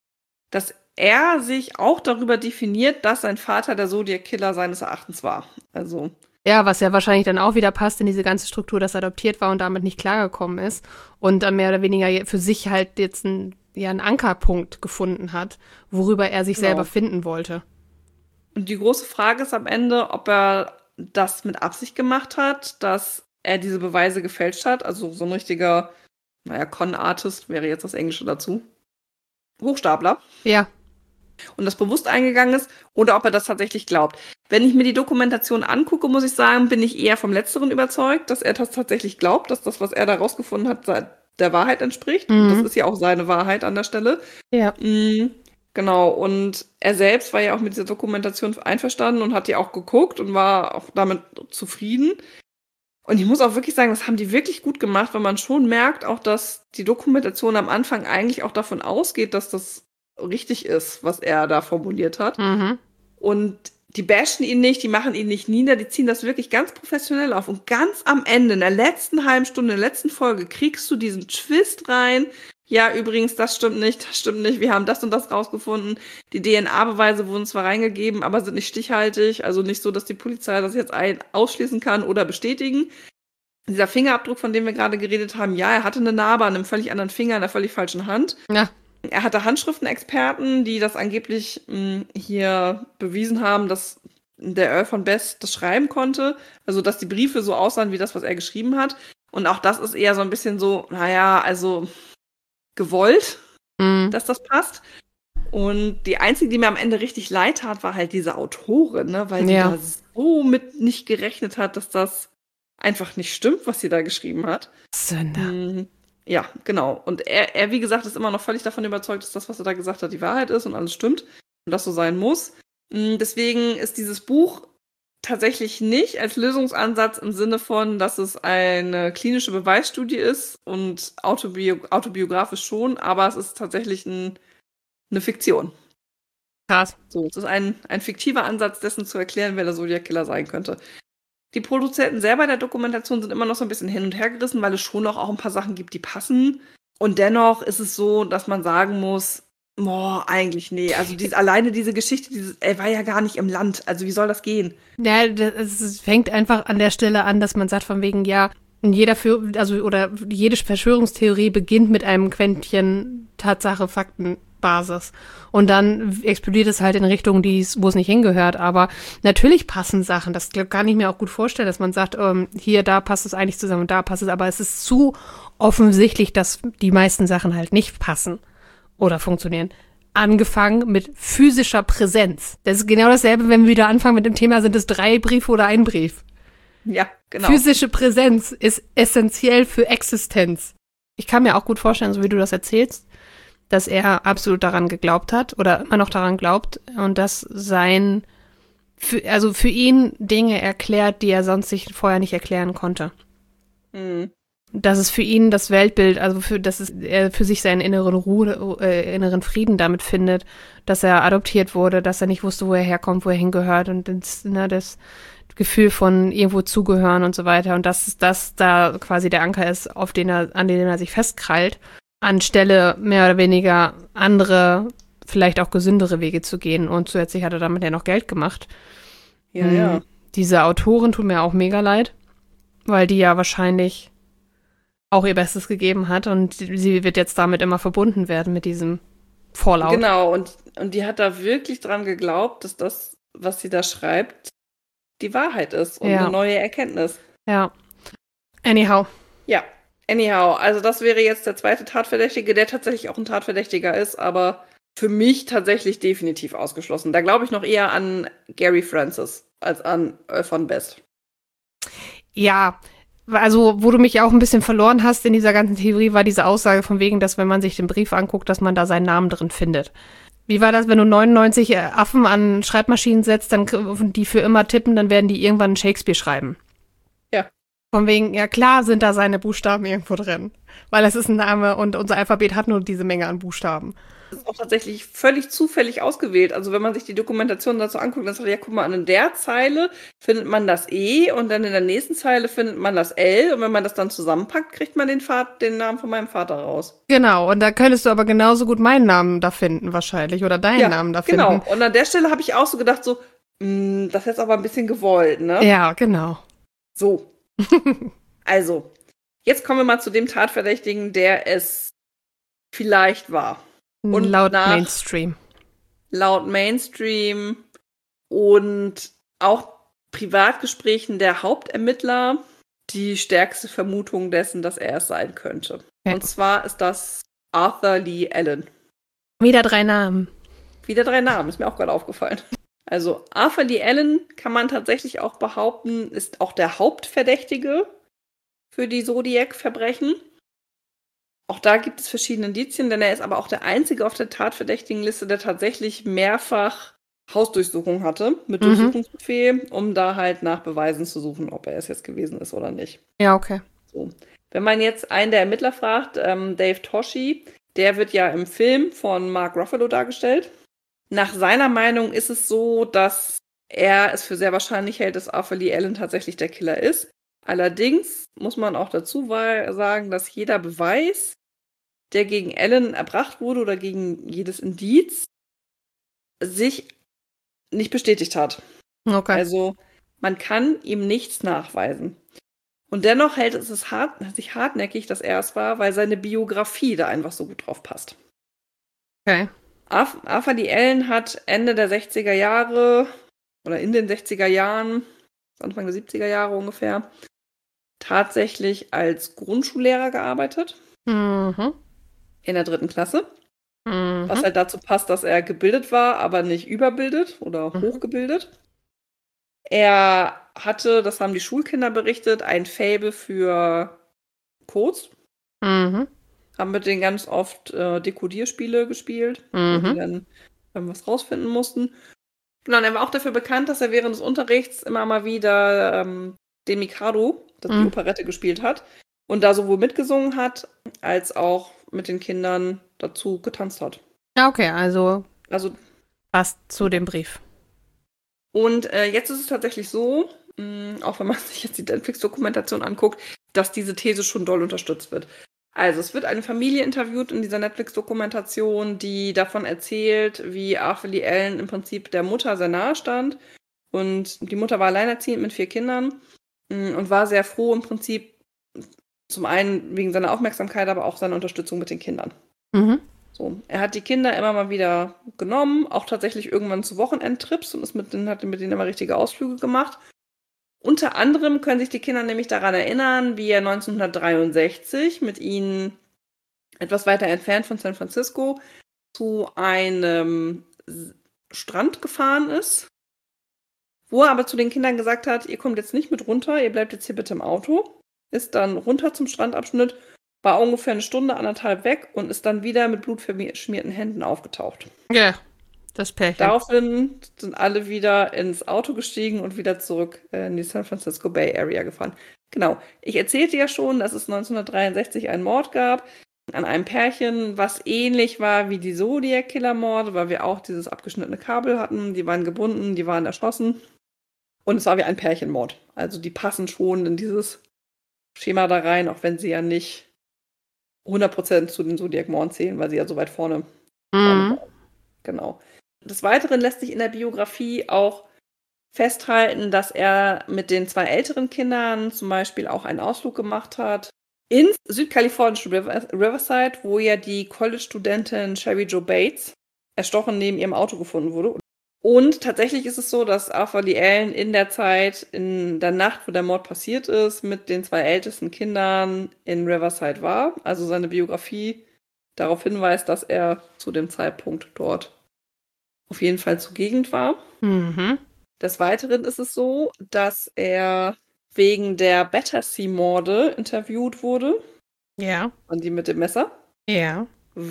dass er sich auch darüber definiert, dass sein Vater der Zodiac-Killer seines Erachtens war. Also, Ja, was ja wahrscheinlich dann auch wieder passt in diese ganze Struktur, dass er adoptiert war und damit nicht klargekommen ist und dann mehr oder weniger für sich halt jetzt ein, ja, einen Ankerpunkt gefunden hat, worüber er sich Genau. selber finden wollte. und die große Frage ist am Ende, ob er das mit Absicht gemacht hat, dass er diese Beweise gefälscht hat. Also so ein richtiger, naja, Con-Artist wäre jetzt das Englische dazu. Hochstapler. Ja, Und das bewusst eingegangen ist, oder ob er das tatsächlich glaubt. Wenn ich mir die Dokumentation angucke, muss ich sagen, bin ich eher vom Letzteren überzeugt, dass er das tatsächlich glaubt, dass das, was er da rausgefunden hat, se- der Wahrheit entspricht. Mhm. Und das ist ja auch seine Wahrheit an der Stelle. ja. Mhm, genau, und er selbst war ja auch mit dieser Dokumentation einverstanden und hat die auch geguckt und war auch damit zufrieden. Und ich muss auch wirklich sagen, das haben die wirklich gut gemacht, weil man schon merkt auch, dass die Dokumentation am Anfang eigentlich auch davon ausgeht, dass das richtig ist, was er da formuliert hat. Mhm. Und die bashen ihn nicht, die machen ihn nicht nieder, die ziehen das wirklich ganz professionell auf. Und ganz am Ende, in der letzten halben Stunde, in der letzten Folge, kriegst du diesen Twist rein. Ja, übrigens, das stimmt nicht, das stimmt nicht, wir haben das und das rausgefunden. Die D N A-Beweise wurden zwar reingegeben, aber sind nicht stichhaltig, also nicht so, dass die Polizei das jetzt ein ausschließen kann oder bestätigen. Dieser Fingerabdruck, von dem wir gerade geredet haben, ja, er hatte eine Narbe an einem völlig anderen Finger, an einer völlig falschen Hand. Ja. Er hatte Handschriftenexperten, die das angeblich mh, hier bewiesen haben, dass der Earl von Best das schreiben konnte. Also, dass die Briefe so aussahen wie das, was er geschrieben hat. Und auch das ist eher so ein bisschen so, naja, also gewollt, Mhm. dass das passt. Und die einzige, die mir am Ende richtig leid tat, war halt diese Autorin, ne? Weil sie Ja. da so mit nicht gerechnet hat, dass das einfach nicht stimmt, was sie da geschrieben hat. Sünder. Mhm. Ja, genau. Und er, er, wie gesagt, ist immer noch völlig davon überzeugt, dass das, was er da gesagt hat, die Wahrheit ist und alles stimmt und das so sein muss. Mm, Deswegen ist dieses Buch tatsächlich nicht als Lösungsansatz im Sinne von, dass es eine klinische Beweisstudie ist und autobio autobiografisch schon, aber es ist tatsächlich ein, eine Fiktion. Krass. So, es ist ein, ein fiktiver Ansatz dessen zu erklären, wer der Zodiac-Killer sein könnte. Die Produzenten selber der Dokumentation sind immer noch so ein bisschen hin und her gerissen, weil es schon noch auch ein paar Sachen gibt, die passen. Und dennoch ist es so, dass man sagen muss, boah, eigentlich nee. Also dies, alleine diese Geschichte, dieses, er war ja gar nicht im Land. Also wie soll das gehen? Ja, das, es fängt einfach an der Stelle an, dass man sagt von wegen, ja, jeder für, also oder jede Verschwörungstheorie beginnt mit einem Quäntchen Tatsache, Fakten, Basis. Und dann explodiert es halt in Richtungen, die es, wo es nicht hingehört. Aber natürlich passen Sachen. Das kann ich mir auch gut vorstellen, dass man sagt, ähm, hier, da passt es eigentlich zusammen und da passt es. Aber es ist zu offensichtlich, dass die meisten Sachen halt nicht passen oder funktionieren. angefangen mit physischer Präsenz. Das ist genau dasselbe, wenn wir wieder anfangen mit dem Thema, sind es drei Briefe oder ein Brief? Ja, genau. Physische Präsenz ist essentiell für Existenz. Ich kann mir auch gut vorstellen, so wie du das erzählst, dass er absolut daran geglaubt hat oder immer noch daran glaubt und dass sein, für, also für ihn Dinge erklärt, die er sonst sich vorher nicht erklären konnte. Mhm. Dass es für ihn das Weltbild, also für, dass es, er für sich seinen inneren Ruhe, äh, inneren Frieden damit findet, dass er adoptiert wurde, dass er nicht wusste, wo er herkommt, wo er hingehört und das, ne, das Gefühl von irgendwo zugehören und so weiter und dass das da quasi der Anker ist, auf den er, an den er sich festkrallt, anstelle mehr oder weniger andere, vielleicht auch gesündere Wege zu gehen und zusätzlich hat er damit ja noch Geld gemacht. Ja, Mhm. ja. Diese Autorin tut mir auch mega leid, weil die ja wahrscheinlich auch ihr Bestes gegeben hat und sie wird jetzt damit immer verbunden werden mit diesem Fallout. Genau, und, und die hat da wirklich dran geglaubt, dass das, was sie da schreibt, die Wahrheit ist und Ja. eine neue Erkenntnis. Ja. Anyhow. Ja, anyhow, also das wäre jetzt der zweite Tatverdächtige, der tatsächlich auch ein Tatverdächtiger ist, aber für mich tatsächlich definitiv ausgeschlossen. Da glaube ich noch eher an Gary Francis als an Earl von Best. Ja, also wo du mich auch ein bisschen verloren hast in dieser ganzen Theorie, war diese Aussage von wegen, dass wenn man sich den Brief anguckt, dass man da seinen Namen drin findet. Wie war das, wenn du neunundneunzig Affen an Schreibmaschinen setzt, dann die für immer tippen, dann werden die irgendwann Shakespeare schreiben? Ja. Von wegen, ja klar sind da seine Buchstaben irgendwo drin, weil das ist ein Name und unser Alphabet hat nur diese Menge an Buchstaben. Das ist auch tatsächlich völlig zufällig ausgewählt. Also wenn man sich die Dokumentation dazu anguckt, dann sagt ja, guck mal, an der Zeile findet man das E und dann in der nächsten Zeile findet man das L und wenn man das dann zusammenpackt, kriegt man den, Vater, den Namen von meinem Vater raus. Genau, und da könntest du aber genauso gut meinen Namen da finden wahrscheinlich oder deinen ja, Namen da genau. finden. Und an der Stelle habe ich auch so gedacht, so, mh, das ist jetzt aber ein bisschen gewollt, ne? Ja, genau. So. Also, jetzt kommen wir mal zu dem Tatverdächtigen, der es vielleicht war. Und laut nach- Mainstream. Laut Mainstream und auch Privatgesprächen der Hauptermittler die stärkste Vermutung dessen, dass er es sein könnte. Okay. Und zwar ist das Arthur Lee Allen. Wieder drei Namen. Wieder drei Namen, ist mir auch gerade aufgefallen. Also Arthur Lee Allen kann man tatsächlich auch behaupten, ist auch der Hauptverdächtige für die Zodiac-Verbrechen. Auch da gibt es verschiedene Indizien, denn er ist aber auch der Einzige auf der Tatverdächtigenliste, der tatsächlich mehrfach Hausdurchsuchung hatte, mit Mhm. Durchsuchungsbefehl, um da halt nach Beweisen zu suchen, ob er es jetzt gewesen ist oder nicht. Ja, okay. So. Wenn man jetzt einen der Ermittler fragt, ähm, Dave Toschi, der wird ja im Film von Mark Ruffalo dargestellt. Nach seiner Meinung ist es so, dass er es für sehr wahrscheinlich hält, dass Arthur Lee Allen tatsächlich der Killer ist. Allerdings muss man auch dazu sagen, dass jeder Beweis, der gegen Allen erbracht wurde oder gegen jedes Indiz, sich nicht bestätigt hat. Okay. Also man kann ihm nichts nachweisen. Und dennoch hält es es hart, sich hartnäckig, dass er es war, weil seine Biografie da einfach so gut drauf passt. Okay. Arf- Arthur Lee Allen hat Ende der sechziger Jahre oder in den sechziger Jahren, Anfang der siebziger Jahre ungefähr, tatsächlich als Grundschullehrer gearbeitet. Mhm. In der dritten Klasse. Mhm. Was halt dazu passt, dass er gebildet war, aber nicht überbildet oder Mhm. hochgebildet. Er hatte, das haben die Schulkinder berichtet, ein Faible für Codes. Mhm. Haben mit denen ganz oft äh, Dekodierspiele gespielt, wo die Mhm. dann ähm, was rausfinden mussten. Genau, und er war auch dafür bekannt, dass er während des Unterrichts immer mal wieder ähm, den Mikado, das die Mhm. Operette, gespielt hat. Und da sowohl mitgesungen hat, als auch mit den Kindern dazu getanzt hat. Ja, okay, also Also, passt zu dem Brief. und äh, jetzt ist es tatsächlich so, mh, auch wenn man sich jetzt die Netflix-Dokumentation anguckt, dass diese These schon doll unterstützt wird. Also es wird eine Familie interviewt in dieser Netflix-Dokumentation, die davon erzählt, wie Arthur Lee Allen im Prinzip der Mutter sehr nahe stand. Und die Mutter war alleinerziehend mit vier Kindern mh, und war sehr froh im Prinzip, zum einen wegen seiner Aufmerksamkeit, aber auch seiner Unterstützung mit den Kindern. Mhm. So, er hat die Kinder immer mal wieder genommen, auch tatsächlich irgendwann zu Wochenendtrips und ist mit denen, hat mit denen immer richtige Ausflüge gemacht. Unter anderem können sich die Kinder nämlich daran erinnern, wie er neunzehnhundertdreiundsechzig mit ihnen etwas weiter entfernt von San Francisco zu einem Strand gefahren ist, wo er aber zu den Kindern gesagt hat, ihr kommt jetzt nicht mit runter, ihr bleibt jetzt hier bitte im Auto, ist dann runter zum Strandabschnitt, war ungefähr eine Stunde, anderthalb weg und ist dann wieder mit blutverschmierten Händen aufgetaucht. Ja, das Pärchen. Daraufhin sind alle wieder ins Auto gestiegen und wieder zurück in die San Francisco Bay Area gefahren. Genau, ich erzählte ja schon, dass es neunzehnhundertdreiundsechzig einen Mord gab an einem Pärchen, was ähnlich war wie die Zodiac-Killer-Morde, weil wir auch dieses abgeschnittene Kabel hatten, die waren gebunden, die waren erschossen und es war wie ein Pärchenmord. Also die passen schon in dieses Schema da rein, auch wenn sie ja nicht hundert Prozent zu den Zodiac-Morden zählen, weil sie ja so weit vorne Mhm. waren. Genau. Des Weiteren lässt sich in der Biografie auch festhalten, dass er mit den zwei älteren Kindern zum Beispiel auch einen Ausflug gemacht hat ins südkalifornische River- Riverside, wo ja die College-Studentin Cheri Jo Bates erstochen neben ihrem Auto gefunden wurde. Und tatsächlich ist es so, dass Arthur Lee Allen in der Zeit, in der Nacht, wo der Mord passiert ist, mit den zwei ältesten Kindern in Riverside war. Also seine Biografie darauf hinweist, dass er zu dem Zeitpunkt dort auf jeden Fall zugegen war. Mhm. Des Weiteren ist es so, dass er wegen der Battersea-Morde interviewt wurde, Ja. an die mit dem Messer, Ja.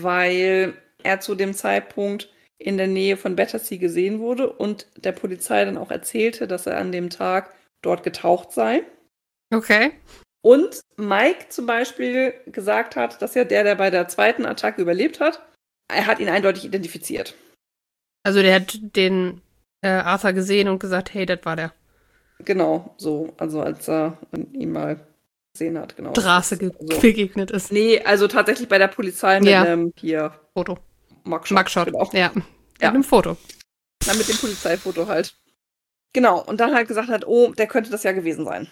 weil er zu dem Zeitpunkt in der Nähe von Battersea gesehen wurde und der Polizei dann auch erzählte, dass er an dem Tag dort getaucht sei. Okay. Und Mike zum Beispiel gesagt hat, dass ja der, der bei der zweiten Attacke überlebt hat, er hat ihn eindeutig identifiziert. Also der hat den äh, Arthur gesehen und gesagt, hey, das war der. Genau, so, also als er ihn mal gesehen hat, genau. Straße ge Also, begegnet ist. nee, also tatsächlich bei der Polizei mit Ja. einem hier Foto. Mugshot. Mugshot. Genau. Ja. Mit Ja. einem Foto. Na, mit dem Polizeifoto halt. Genau, und dann halt gesagt hat, oh, der könnte das ja gewesen sein.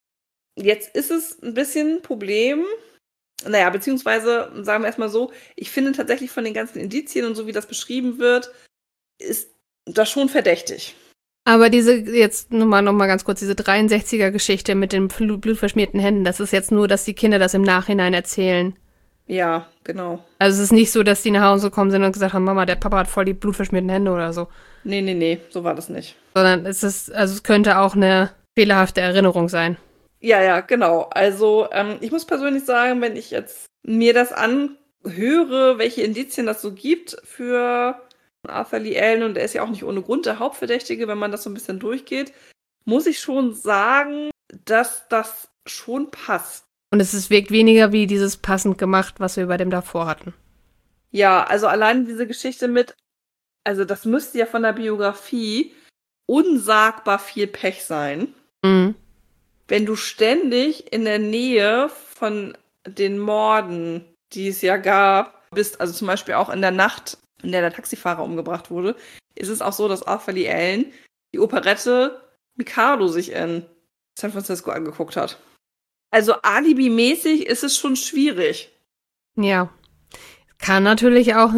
Jetzt ist es ein bisschen ein Problem, naja, beziehungsweise, sagen wir erstmal so, ich finde tatsächlich von den ganzen Indizien und so, wie das beschrieben wird, ist das schon verdächtig. Aber diese, jetzt nochmal noch mal ganz kurz, diese dreiundsechziger-Geschichte mit den blut- blutverschmierten Händen, das ist jetzt nur, dass die Kinder das im Nachhinein erzählen. Ja, genau. Also es ist nicht so, dass die nach Hause gekommen sind und gesagt haben, Mama, der Papa hat voll die blutverschmierten Hände oder so. Nee, nee, nee, so war das nicht. Sondern es ist, also es könnte auch eine fehlerhafte Erinnerung sein. Ja, ja, genau. Also ähm, ich muss persönlich sagen, wenn ich jetzt mir das anhöre, welche Indizien das so gibt für Arthur Lee Allen, und er ist ja auch nicht ohne Grund der Hauptverdächtige, wenn man das so ein bisschen durchgeht, muss ich schon sagen, dass das schon passt. Und es ist, wirkt weniger wie dieses passend gemacht, was wir bei dem davor hatten. Ja, also allein diese Geschichte mit, also das müsste ja von der Biografie unsagbar viel Pech sein. Mhm. Wenn du ständig in der Nähe von den Morden, die es ja gab, bist, also zum Beispiel auch in der Nacht, in der der Taxifahrer umgebracht wurde, ist es auch so, dass Arthur Lee Allen die Operette Mikado sich in San Francisco angeguckt hat. Also alibimäßig ist es schon schwierig. Ja. Kann natürlich auch ein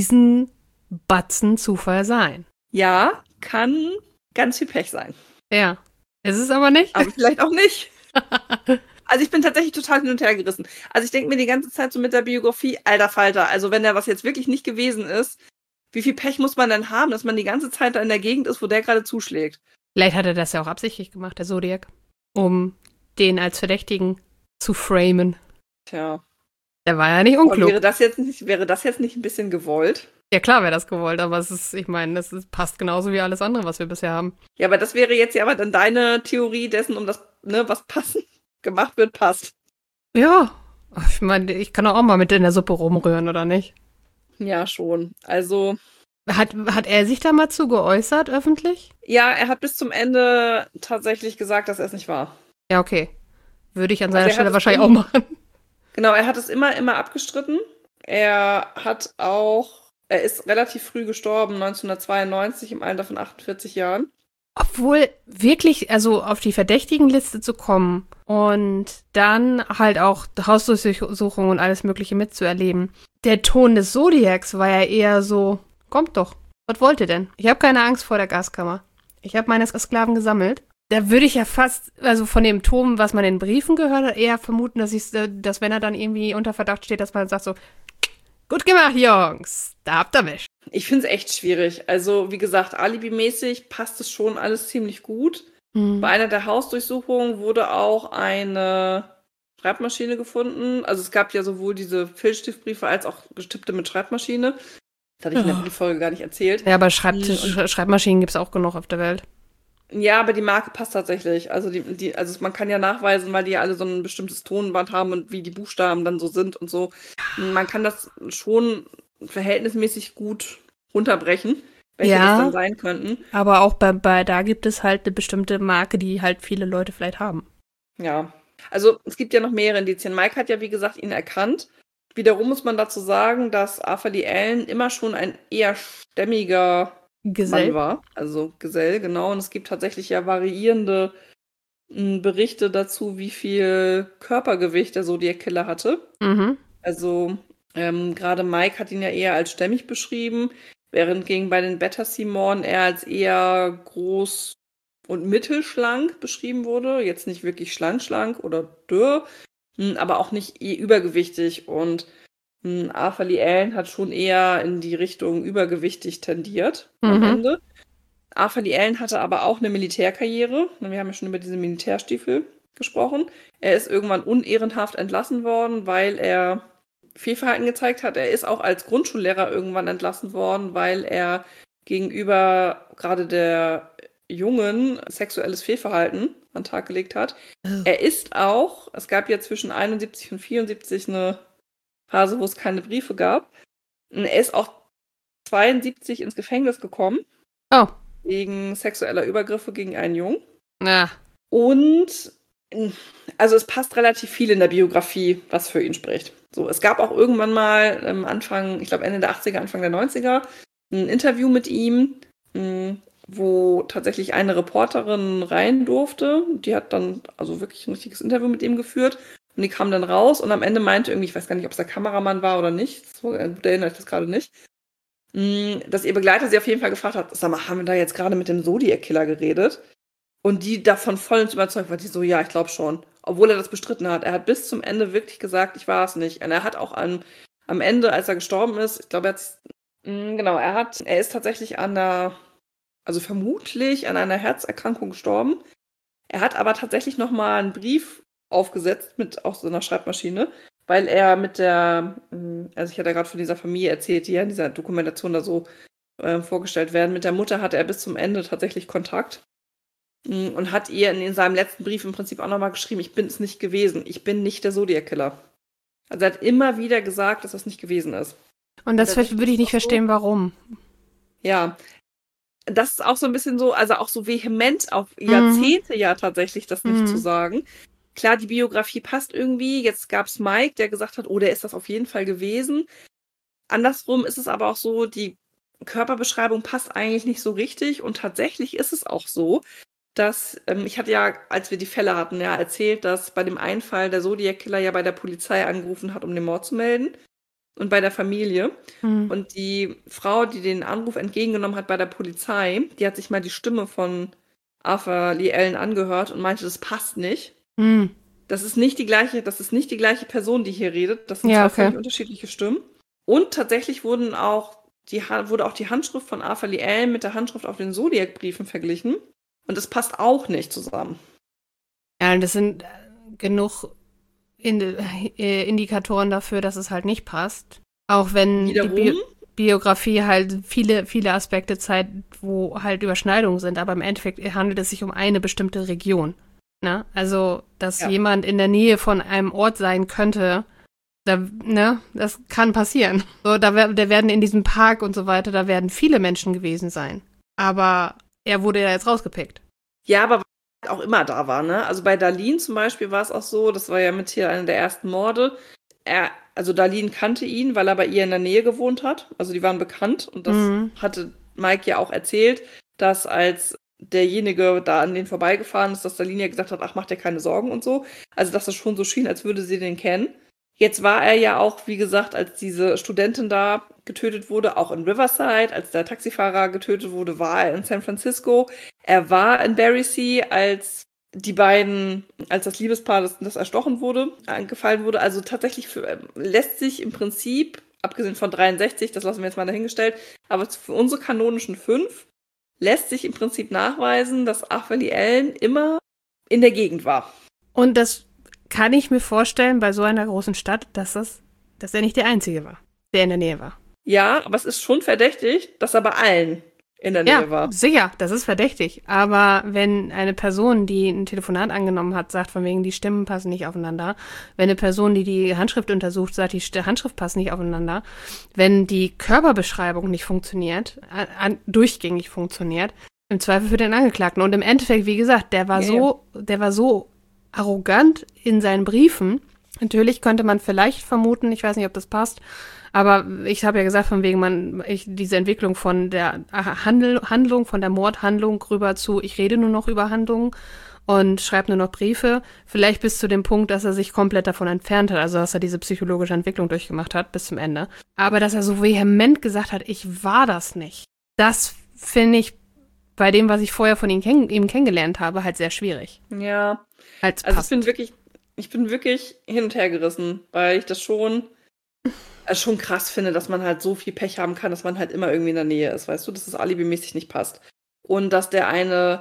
Riesenbatzen Zufall sein. Ja, kann ganz viel Pech sein. Ja. Ist es aber nicht? Aber vielleicht auch nicht. Also ich bin tatsächlich total hin und her gerissen. Also ich denke mir die ganze Zeit so mit der Biografie, alter Falter, also wenn der was jetzt wirklich nicht gewesen ist, wie viel Pech muss man denn haben, dass man die ganze Zeit da in der Gegend ist, wo der gerade zuschlägt? Vielleicht hat er das ja auch absichtlich gemacht, der Zodiac, um den als Verdächtigen zu framen. Tja. Der war ja nicht Und unklug. wäre das jetzt nicht, wäre das jetzt nicht ein bisschen gewollt? Ja, klar wäre das gewollt, aber es ist, ich meine, das ist, passt genauso wie alles andere, was wir bisher haben. Ja, aber das wäre jetzt ja aber dann deine Theorie dessen, um das, ne, was passend gemacht wird, passt. Ja, ich meine, ich kann auch mal mit in der Suppe rumrühren, oder nicht? Ja, schon. Also, Hat, hat er sich da mal zu geäußert, öffentlich? ja, er hat bis zum Ende tatsächlich gesagt, dass er es nicht war. Ja, okay. Würde ich an Also seiner er hat Stelle es wahrscheinlich auch im- machen. Genau, er hat es immer, immer abgestritten. Er hat auch, er ist relativ früh gestorben, neunzehnhundertzweiundneunzig, im Alter von achtundvierzig Jahren. Obwohl wirklich, also auf die Verdächtigenliste zu kommen und dann halt auch Hausdurchsuchungen und alles Mögliche mitzuerleben. Der Ton des Zodiacs war ja eher so, kommt doch, was wollt ihr denn? Ich habe keine Angst vor der Gaskammer. Ich habe meine Sklaven gesammelt. Da würde ich ja fast, also von dem Ton, was man in Briefen gehört hat, eher vermuten, dass, ich, dass wenn er dann irgendwie unter Verdacht steht, dass man sagt so, Gut gemacht, Jungs. Da habt ihr mich. Ich finde es echt schwierig. Also, wie gesagt, alibimäßig passt es schon alles ziemlich gut. Mhm. Bei einer der Hausdurchsuchungen wurde auch eine Schreibmaschine gefunden. Also es gab ja sowohl diese Filzstiftbriefe als auch gestippte mit Schreibmaschine. Das hatte ich in der Ja. Brieffolge gar nicht erzählt. Ja, aber Schreibtisch, Und- Sch- Schreibmaschinen gibt es auch genug auf der Welt. Ja, aber die Marke passt tatsächlich. Also, die, die, also man kann ja nachweisen, weil die ja alle so ein bestimmtes Tonband haben und wie die Buchstaben dann so sind und so. Man kann das schon verhältnismäßig gut runterbrechen, welche Ja. das dann sein könnten. Aber auch bei, bei da gibt es halt eine bestimmte Marke, die halt viele Leute vielleicht haben. Ja, also es gibt ja noch mehrere Indizien. Mike hat ja, wie gesagt, ihn erkannt. Wiederum muss man dazu sagen, dass Arthur Lee Allen immer schon ein eher stämmiger Gesell. Mann war. Also Gesell, genau. Und es gibt tatsächlich ja variierende m, Berichte dazu, wie viel Körpergewicht der Zodiac Killer hatte. Mhm. Also ähm, gerade Mike hat ihn ja eher als stämmig beschrieben, während gegen bei den Beta-Simoren er als eher groß und mittelschlank beschrieben wurde. Jetzt nicht wirklich schlank, schlank oder dürr, mh, aber auch nicht eh übergewichtig. Und mh, Arthur Lee Allen hat schon eher in die Richtung übergewichtig tendiert am Mhm. Ende. Arthur Lee Allen hatte aber auch eine Militärkarriere. Wir haben ja schon über diese Militärstiefel gesprochen. Er ist irgendwann unehrenhaft entlassen worden, weil er Fehlverhalten gezeigt hat. Er ist auch als Grundschullehrer irgendwann entlassen worden, weil er gegenüber gerade der Jungen sexuelles Fehlverhalten an den Tag gelegt hat. Oh. Er ist auch, es gab ja zwischen einundsiebzig und vierundsiebzig eine Phase, wo es keine Briefe gab. Und er ist auch zweiundsiebzig ins Gefängnis gekommen. Oh. Wegen sexueller Übergriffe gegen einen Jungen. Ja. Und also es passt relativ viel in der Biografie, was für ihn spricht. So, es gab auch irgendwann mal ähm, Anfang, ich glaube Ende der achtziger, Anfang der neunziger, ein Interview mit ihm, mh, wo tatsächlich eine Reporterin rein durfte. Die hat dann also wirklich ein richtiges Interview mit ihm geführt. Und die kam dann raus und am Ende meinte irgendwie, ich weiß gar nicht, ob es der Kameramann war oder nicht, so gut erinnere ich das gerade nicht, mh, dass ihr Begleiter sie auf jeden Fall gefragt hat, sag mal, haben wir da jetzt gerade mit dem Zodiac-Killer geredet? Und die davon vollends überzeugt war, die so, ja, ich glaube schon. Obwohl er das bestritten hat. Er hat bis zum Ende wirklich gesagt, ich war es nicht. Und er hat auch am, am Ende, als er gestorben ist, ich glaube, er hat, mh, genau, er hat, er ist tatsächlich an der, also vermutlich an einer Herzerkrankung gestorben. Er hat aber tatsächlich nochmal einen Brief aufgesetzt mit auch so einer Schreibmaschine, weil er mit der, mh, also ich hatte ja gerade von dieser Familie erzählt, die ja in dieser Dokumentation da so äh, vorgestellt werden. Mit der Mutter hatte er bis zum Ende tatsächlich Kontakt. Und hat ihr in, in seinem letzten Brief im Prinzip auch nochmal geschrieben, ich bin es nicht gewesen, ich bin nicht der Zodiac-Killer. Also er hat immer wieder gesagt, dass das nicht gewesen ist. Und das Das würde ich nicht ist auch so. verstehen, warum. Ja, das ist auch so ein bisschen so, also auch so vehement auf Jahrzehnte ja tatsächlich das nicht Mhm. zu sagen. Klar, die Biografie passt irgendwie. Jetzt gab es Mike, der gesagt hat, oh, der ist das auf jeden Fall gewesen. Andersrum ist es aber auch so, die Körperbeschreibung passt eigentlich nicht so richtig. Und tatsächlich ist es auch so, dass, ähm, ich hatte ja, als wir die Fälle hatten, ja erzählt, dass bei dem einen Fall der Zodiac-Killer ja bei der Polizei angerufen hat, um den Mord zu melden. Und bei der Familie. Mhm. Und die Frau, die den Anruf entgegengenommen hat bei der Polizei, die hat sich mal die Stimme von Arthur Lee Allen angehört und meinte, das passt nicht. Mhm. Das ist nicht die gleiche, das ist nicht die gleiche Person, die hier redet. Das sind Ja, zwei okay. völlig unterschiedliche Stimmen. Und tatsächlich wurden auch die, Ha- wurde auch die Handschrift von Arthur Lee Allen mit der Handschrift auf den Zodiac-Briefen verglichen. Und das passt auch nicht zusammen. Ja, das sind äh, genug Indi äh, Indikatoren dafür, dass es halt nicht passt. Auch wenn Wiederum, die Bio Biografie halt viele, viele Aspekte zeigt, wo halt Überschneidungen sind, aber im Endeffekt handelt es sich um eine bestimmte Region. Ne? Also, dass Ja. jemand in der Nähe von einem Ort sein könnte, da, ne, das kann passieren. So, da, wer- da werden in diesem Park und so weiter, da werden viele Menschen gewesen sein. Aber er wurde ja jetzt rausgepickt. ja, aber was auch immer da war, ne? Also bei Darlene zum Beispiel war es auch so, das war ja mit hier einer der ersten Morde. Er, also Darlene kannte ihn, weil er bei ihr in der Nähe gewohnt hat. Also die waren bekannt und das Mhm. hatte Mike ja auch erzählt, dass als derjenige da an den vorbeigefahren ist, dass Darlene ja gesagt hat, ach, mach dir keine Sorgen und so. Also dass das schon so schien, als würde sie den kennen. Jetzt war er ja auch, wie gesagt, als diese Studentin da getötet wurde, auch in Riverside. Als der Taxifahrer getötet wurde, war er in San Francisco. Er war in Berry, als die beiden, als das Liebespaar, das, das erstochen wurde, angefallen wurde. Also tatsächlich für, lässt sich im Prinzip abgesehen von dreiundsechzig, das lassen wir jetzt mal dahingestellt, aber für unsere kanonischen fünf lässt sich im Prinzip nachweisen, dass Arthur Allen immer in der Gegend war. Und das kann ich mir vorstellen bei so einer großen Stadt, dass, das, dass er nicht der Einzige war, der in der Nähe war. Ja, aber es ist schon verdächtig, dass er bei allen in der Nähe ja, war. Sicher, das ist verdächtig. Aber wenn eine Person, die ein Telefonat angenommen hat, sagt, von wegen, die Stimmen passen nicht aufeinander, wenn eine Person, die die Handschrift untersucht, sagt, die Handschrift passt nicht aufeinander, wenn die Körperbeschreibung nicht funktioniert, an, durchgängig funktioniert, im Zweifel für den Angeklagten. Und im Endeffekt, wie gesagt, der war ja, so, der war so arrogant in seinen Briefen. Natürlich könnte man vielleicht vermuten, ich weiß nicht, ob das passt, aber ich habe ja gesagt, von wegen man, ich, diese Entwicklung von der Handel, Handlung, von der Mordhandlung rüber zu, ich rede nur noch über Handlungen und schreibe nur noch Briefe, vielleicht bis zu dem Punkt, dass er sich komplett davon entfernt hat, also dass er diese psychologische Entwicklung durchgemacht hat, bis zum Ende. Aber dass er so vehement gesagt hat, ich war das nicht, das finde ich bei dem, was ich vorher von ihm, kenn- ihm kennengelernt habe, halt sehr schwierig. Ja, Als also ich bin wirklich, ich bin wirklich hin und her gerissen, weil ich das schon Also schon krass finde, dass man halt so viel Pech haben kann, dass man halt immer irgendwie in der Nähe ist, weißt du, dass es alibimäßig nicht passt. Und dass der eine,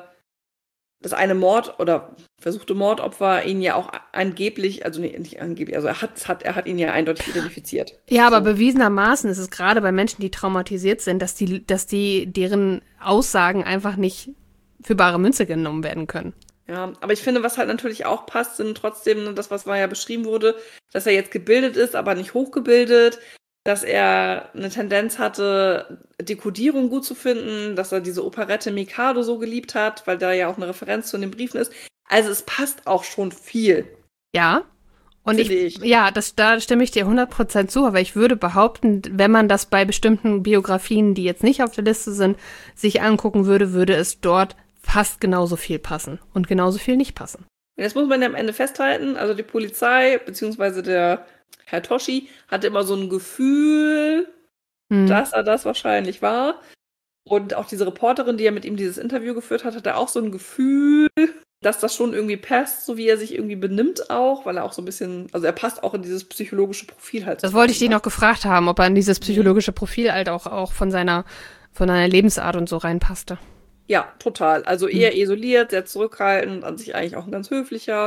das eine Mord oder versuchte Mordopfer ihn ja auch angeblich, also nee, nicht angeblich, also er hat, hat, er hat ihn ja eindeutig identifiziert. Ja, aber so. bewiesenermaßen ist es gerade bei Menschen, die traumatisiert sind, dass die, dass die, deren Aussagen einfach nicht für bare Münze genommen werden können. Ja, aber ich finde, was halt natürlich auch passt, sind trotzdem das, was mal ja beschrieben wurde, dass er jetzt gebildet ist, aber nicht hochgebildet, dass er eine Tendenz hatte, die Kodierung gut zu finden, dass er diese Operette Mikado so geliebt hat, weil da ja auch eine Referenz zu den Briefen ist. Also es passt auch schon viel. Ja, und ich, ich, ja, das, da stimme ich dir hundert Prozent zu, aber ich würde behaupten, wenn man das bei bestimmten Biografien, die jetzt nicht auf der Liste sind, sich angucken würde, würde es dort fast genauso viel passen und genauso viel nicht passen. Das muss man ja am Ende festhalten. Also die Polizei, beziehungsweise der Herr Toshi, hatte immer so ein Gefühl, hm. dass er das wahrscheinlich war. Und auch diese Reporterin, die ja mit ihm dieses Interview geführt hat, hatte auch so ein Gefühl, dass das schon irgendwie passt, so wie er sich irgendwie benimmt auch, weil er auch so ein bisschen, also er passt auch in dieses psychologische Profil halt. Das wollte ich dich noch gefragt haben, ob er in dieses psychologische Profil halt auch, auch von seiner, von seiner Lebensart und so reinpasste. Ja, total. Also eher hm. isoliert, sehr zurückhaltend, an sich eigentlich auch ein ganz höflicher.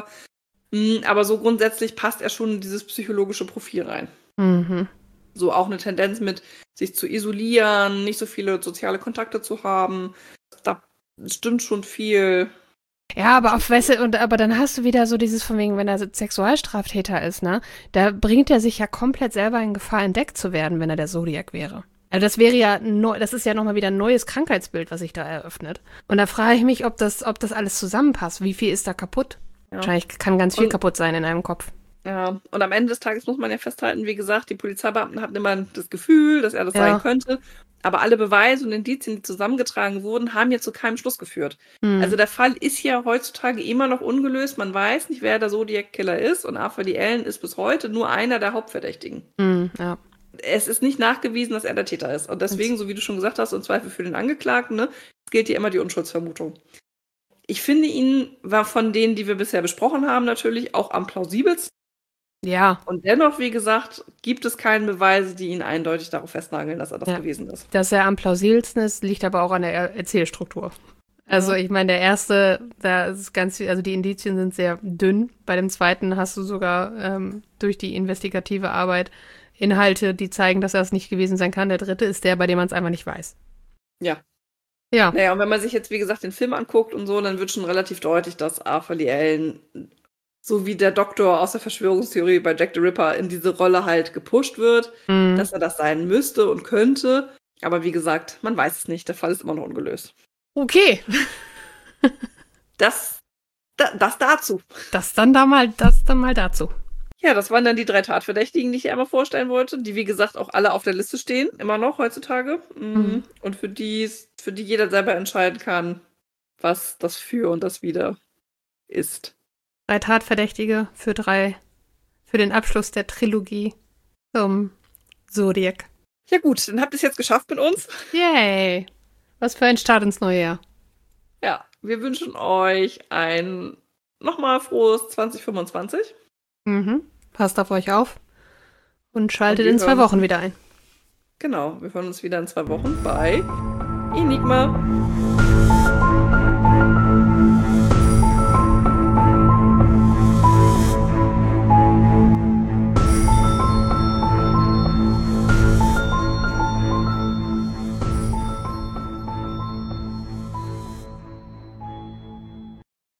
Aber so grundsätzlich passt er schon in dieses psychologische Profil rein. Mhm. So auch eine Tendenz mit sich zu isolieren, nicht so viele soziale Kontakte zu haben. Da stimmt schon viel. Ja, aber auf weißt du, und aber dann hast du wieder so dieses von wegen, wenn er Sexualstraftäter ist, ne? Da bringt er sich ja komplett selber in Gefahr, entdeckt zu werden, wenn er der Zodiac wäre. Also das wäre ja neu, das ist ja nochmal wieder ein neues Krankheitsbild, was sich da eröffnet. Und da frage ich mich, ob das, ob das alles zusammenpasst. Wie viel ist da kaputt? Ja. Wahrscheinlich kann ganz viel und, kaputt sein in einem Kopf. Ja, und am Ende des Tages muss man ja festhalten, wie gesagt, die Polizeibeamten hatten immer das Gefühl, dass er das ja. sein könnte. Aber alle Beweise und Indizien, die zusammengetragen wurden, haben ja zu keinem Schluss geführt. Hm. Also der Fall ist ja heutzutage immer noch ungelöst. Man weiß nicht, wer der Zodiac-Killer ist. Und Arthur Allen ist bis heute nur einer der Hauptverdächtigen. Hm, ja. Es ist nicht nachgewiesen, dass er der Täter ist. Und deswegen, so wie du schon gesagt hast, im Zweifel für den Angeklagten, ne, gilt hier immer die Unschuldsvermutung. Ich finde ihn, war von denen, die wir bisher besprochen haben, natürlich auch am plausibelsten. Ja. Und dennoch, wie gesagt, gibt es keine Beweise, die ihn eindeutig darauf festnageln, dass er das ja. gewesen ist. Dass er am plausibelsten ist, liegt aber auch an der er- Erzählstruktur. Also ich meine, der erste, da ist ganz viel, also die Indizien sind sehr dünn. Bei dem zweiten hast du sogar ähm, durch die investigative Arbeit Inhalte, die zeigen, dass er es nicht gewesen sein kann. Der dritte ist der, bei dem man es einfach nicht weiß. Ja. Ja. Naja, und wenn man sich jetzt, wie gesagt, den Film anguckt und so, dann wird schon relativ deutlich, dass Arthur Allen, so wie der Doktor aus der Verschwörungstheorie bei Jack the Ripper, in diese Rolle halt gepusht wird, mhm. dass er das sein müsste und könnte. Aber wie gesagt, man weiß es nicht. Der Fall ist immer noch ungelöst. Okay. das, da, das dazu. Das dann da mal, das dann mal dazu. Ja, das waren dann die drei Tatverdächtigen, die ich einmal vorstellen wollte, die, wie gesagt, auch alle auf der Liste stehen, immer noch heutzutage. Mhm. Und für die, für die jeder selber entscheiden kann, was das Für und das Wider ist. Drei Tatverdächtige für drei, für den Abschluss der Trilogie zum Zodiac. Ja gut, dann habt ihr es jetzt geschafft mit uns. Yay! Was für ein Start ins neue Jahr. Ja, wir wünschen euch ein nochmal frohes zwanzig fünfundzwanzig. Mhm. Passt auf euch auf und schaltet und in zwei Wochen wieder ein. Genau, wir hören uns wieder in zwei Wochen bei Enigma.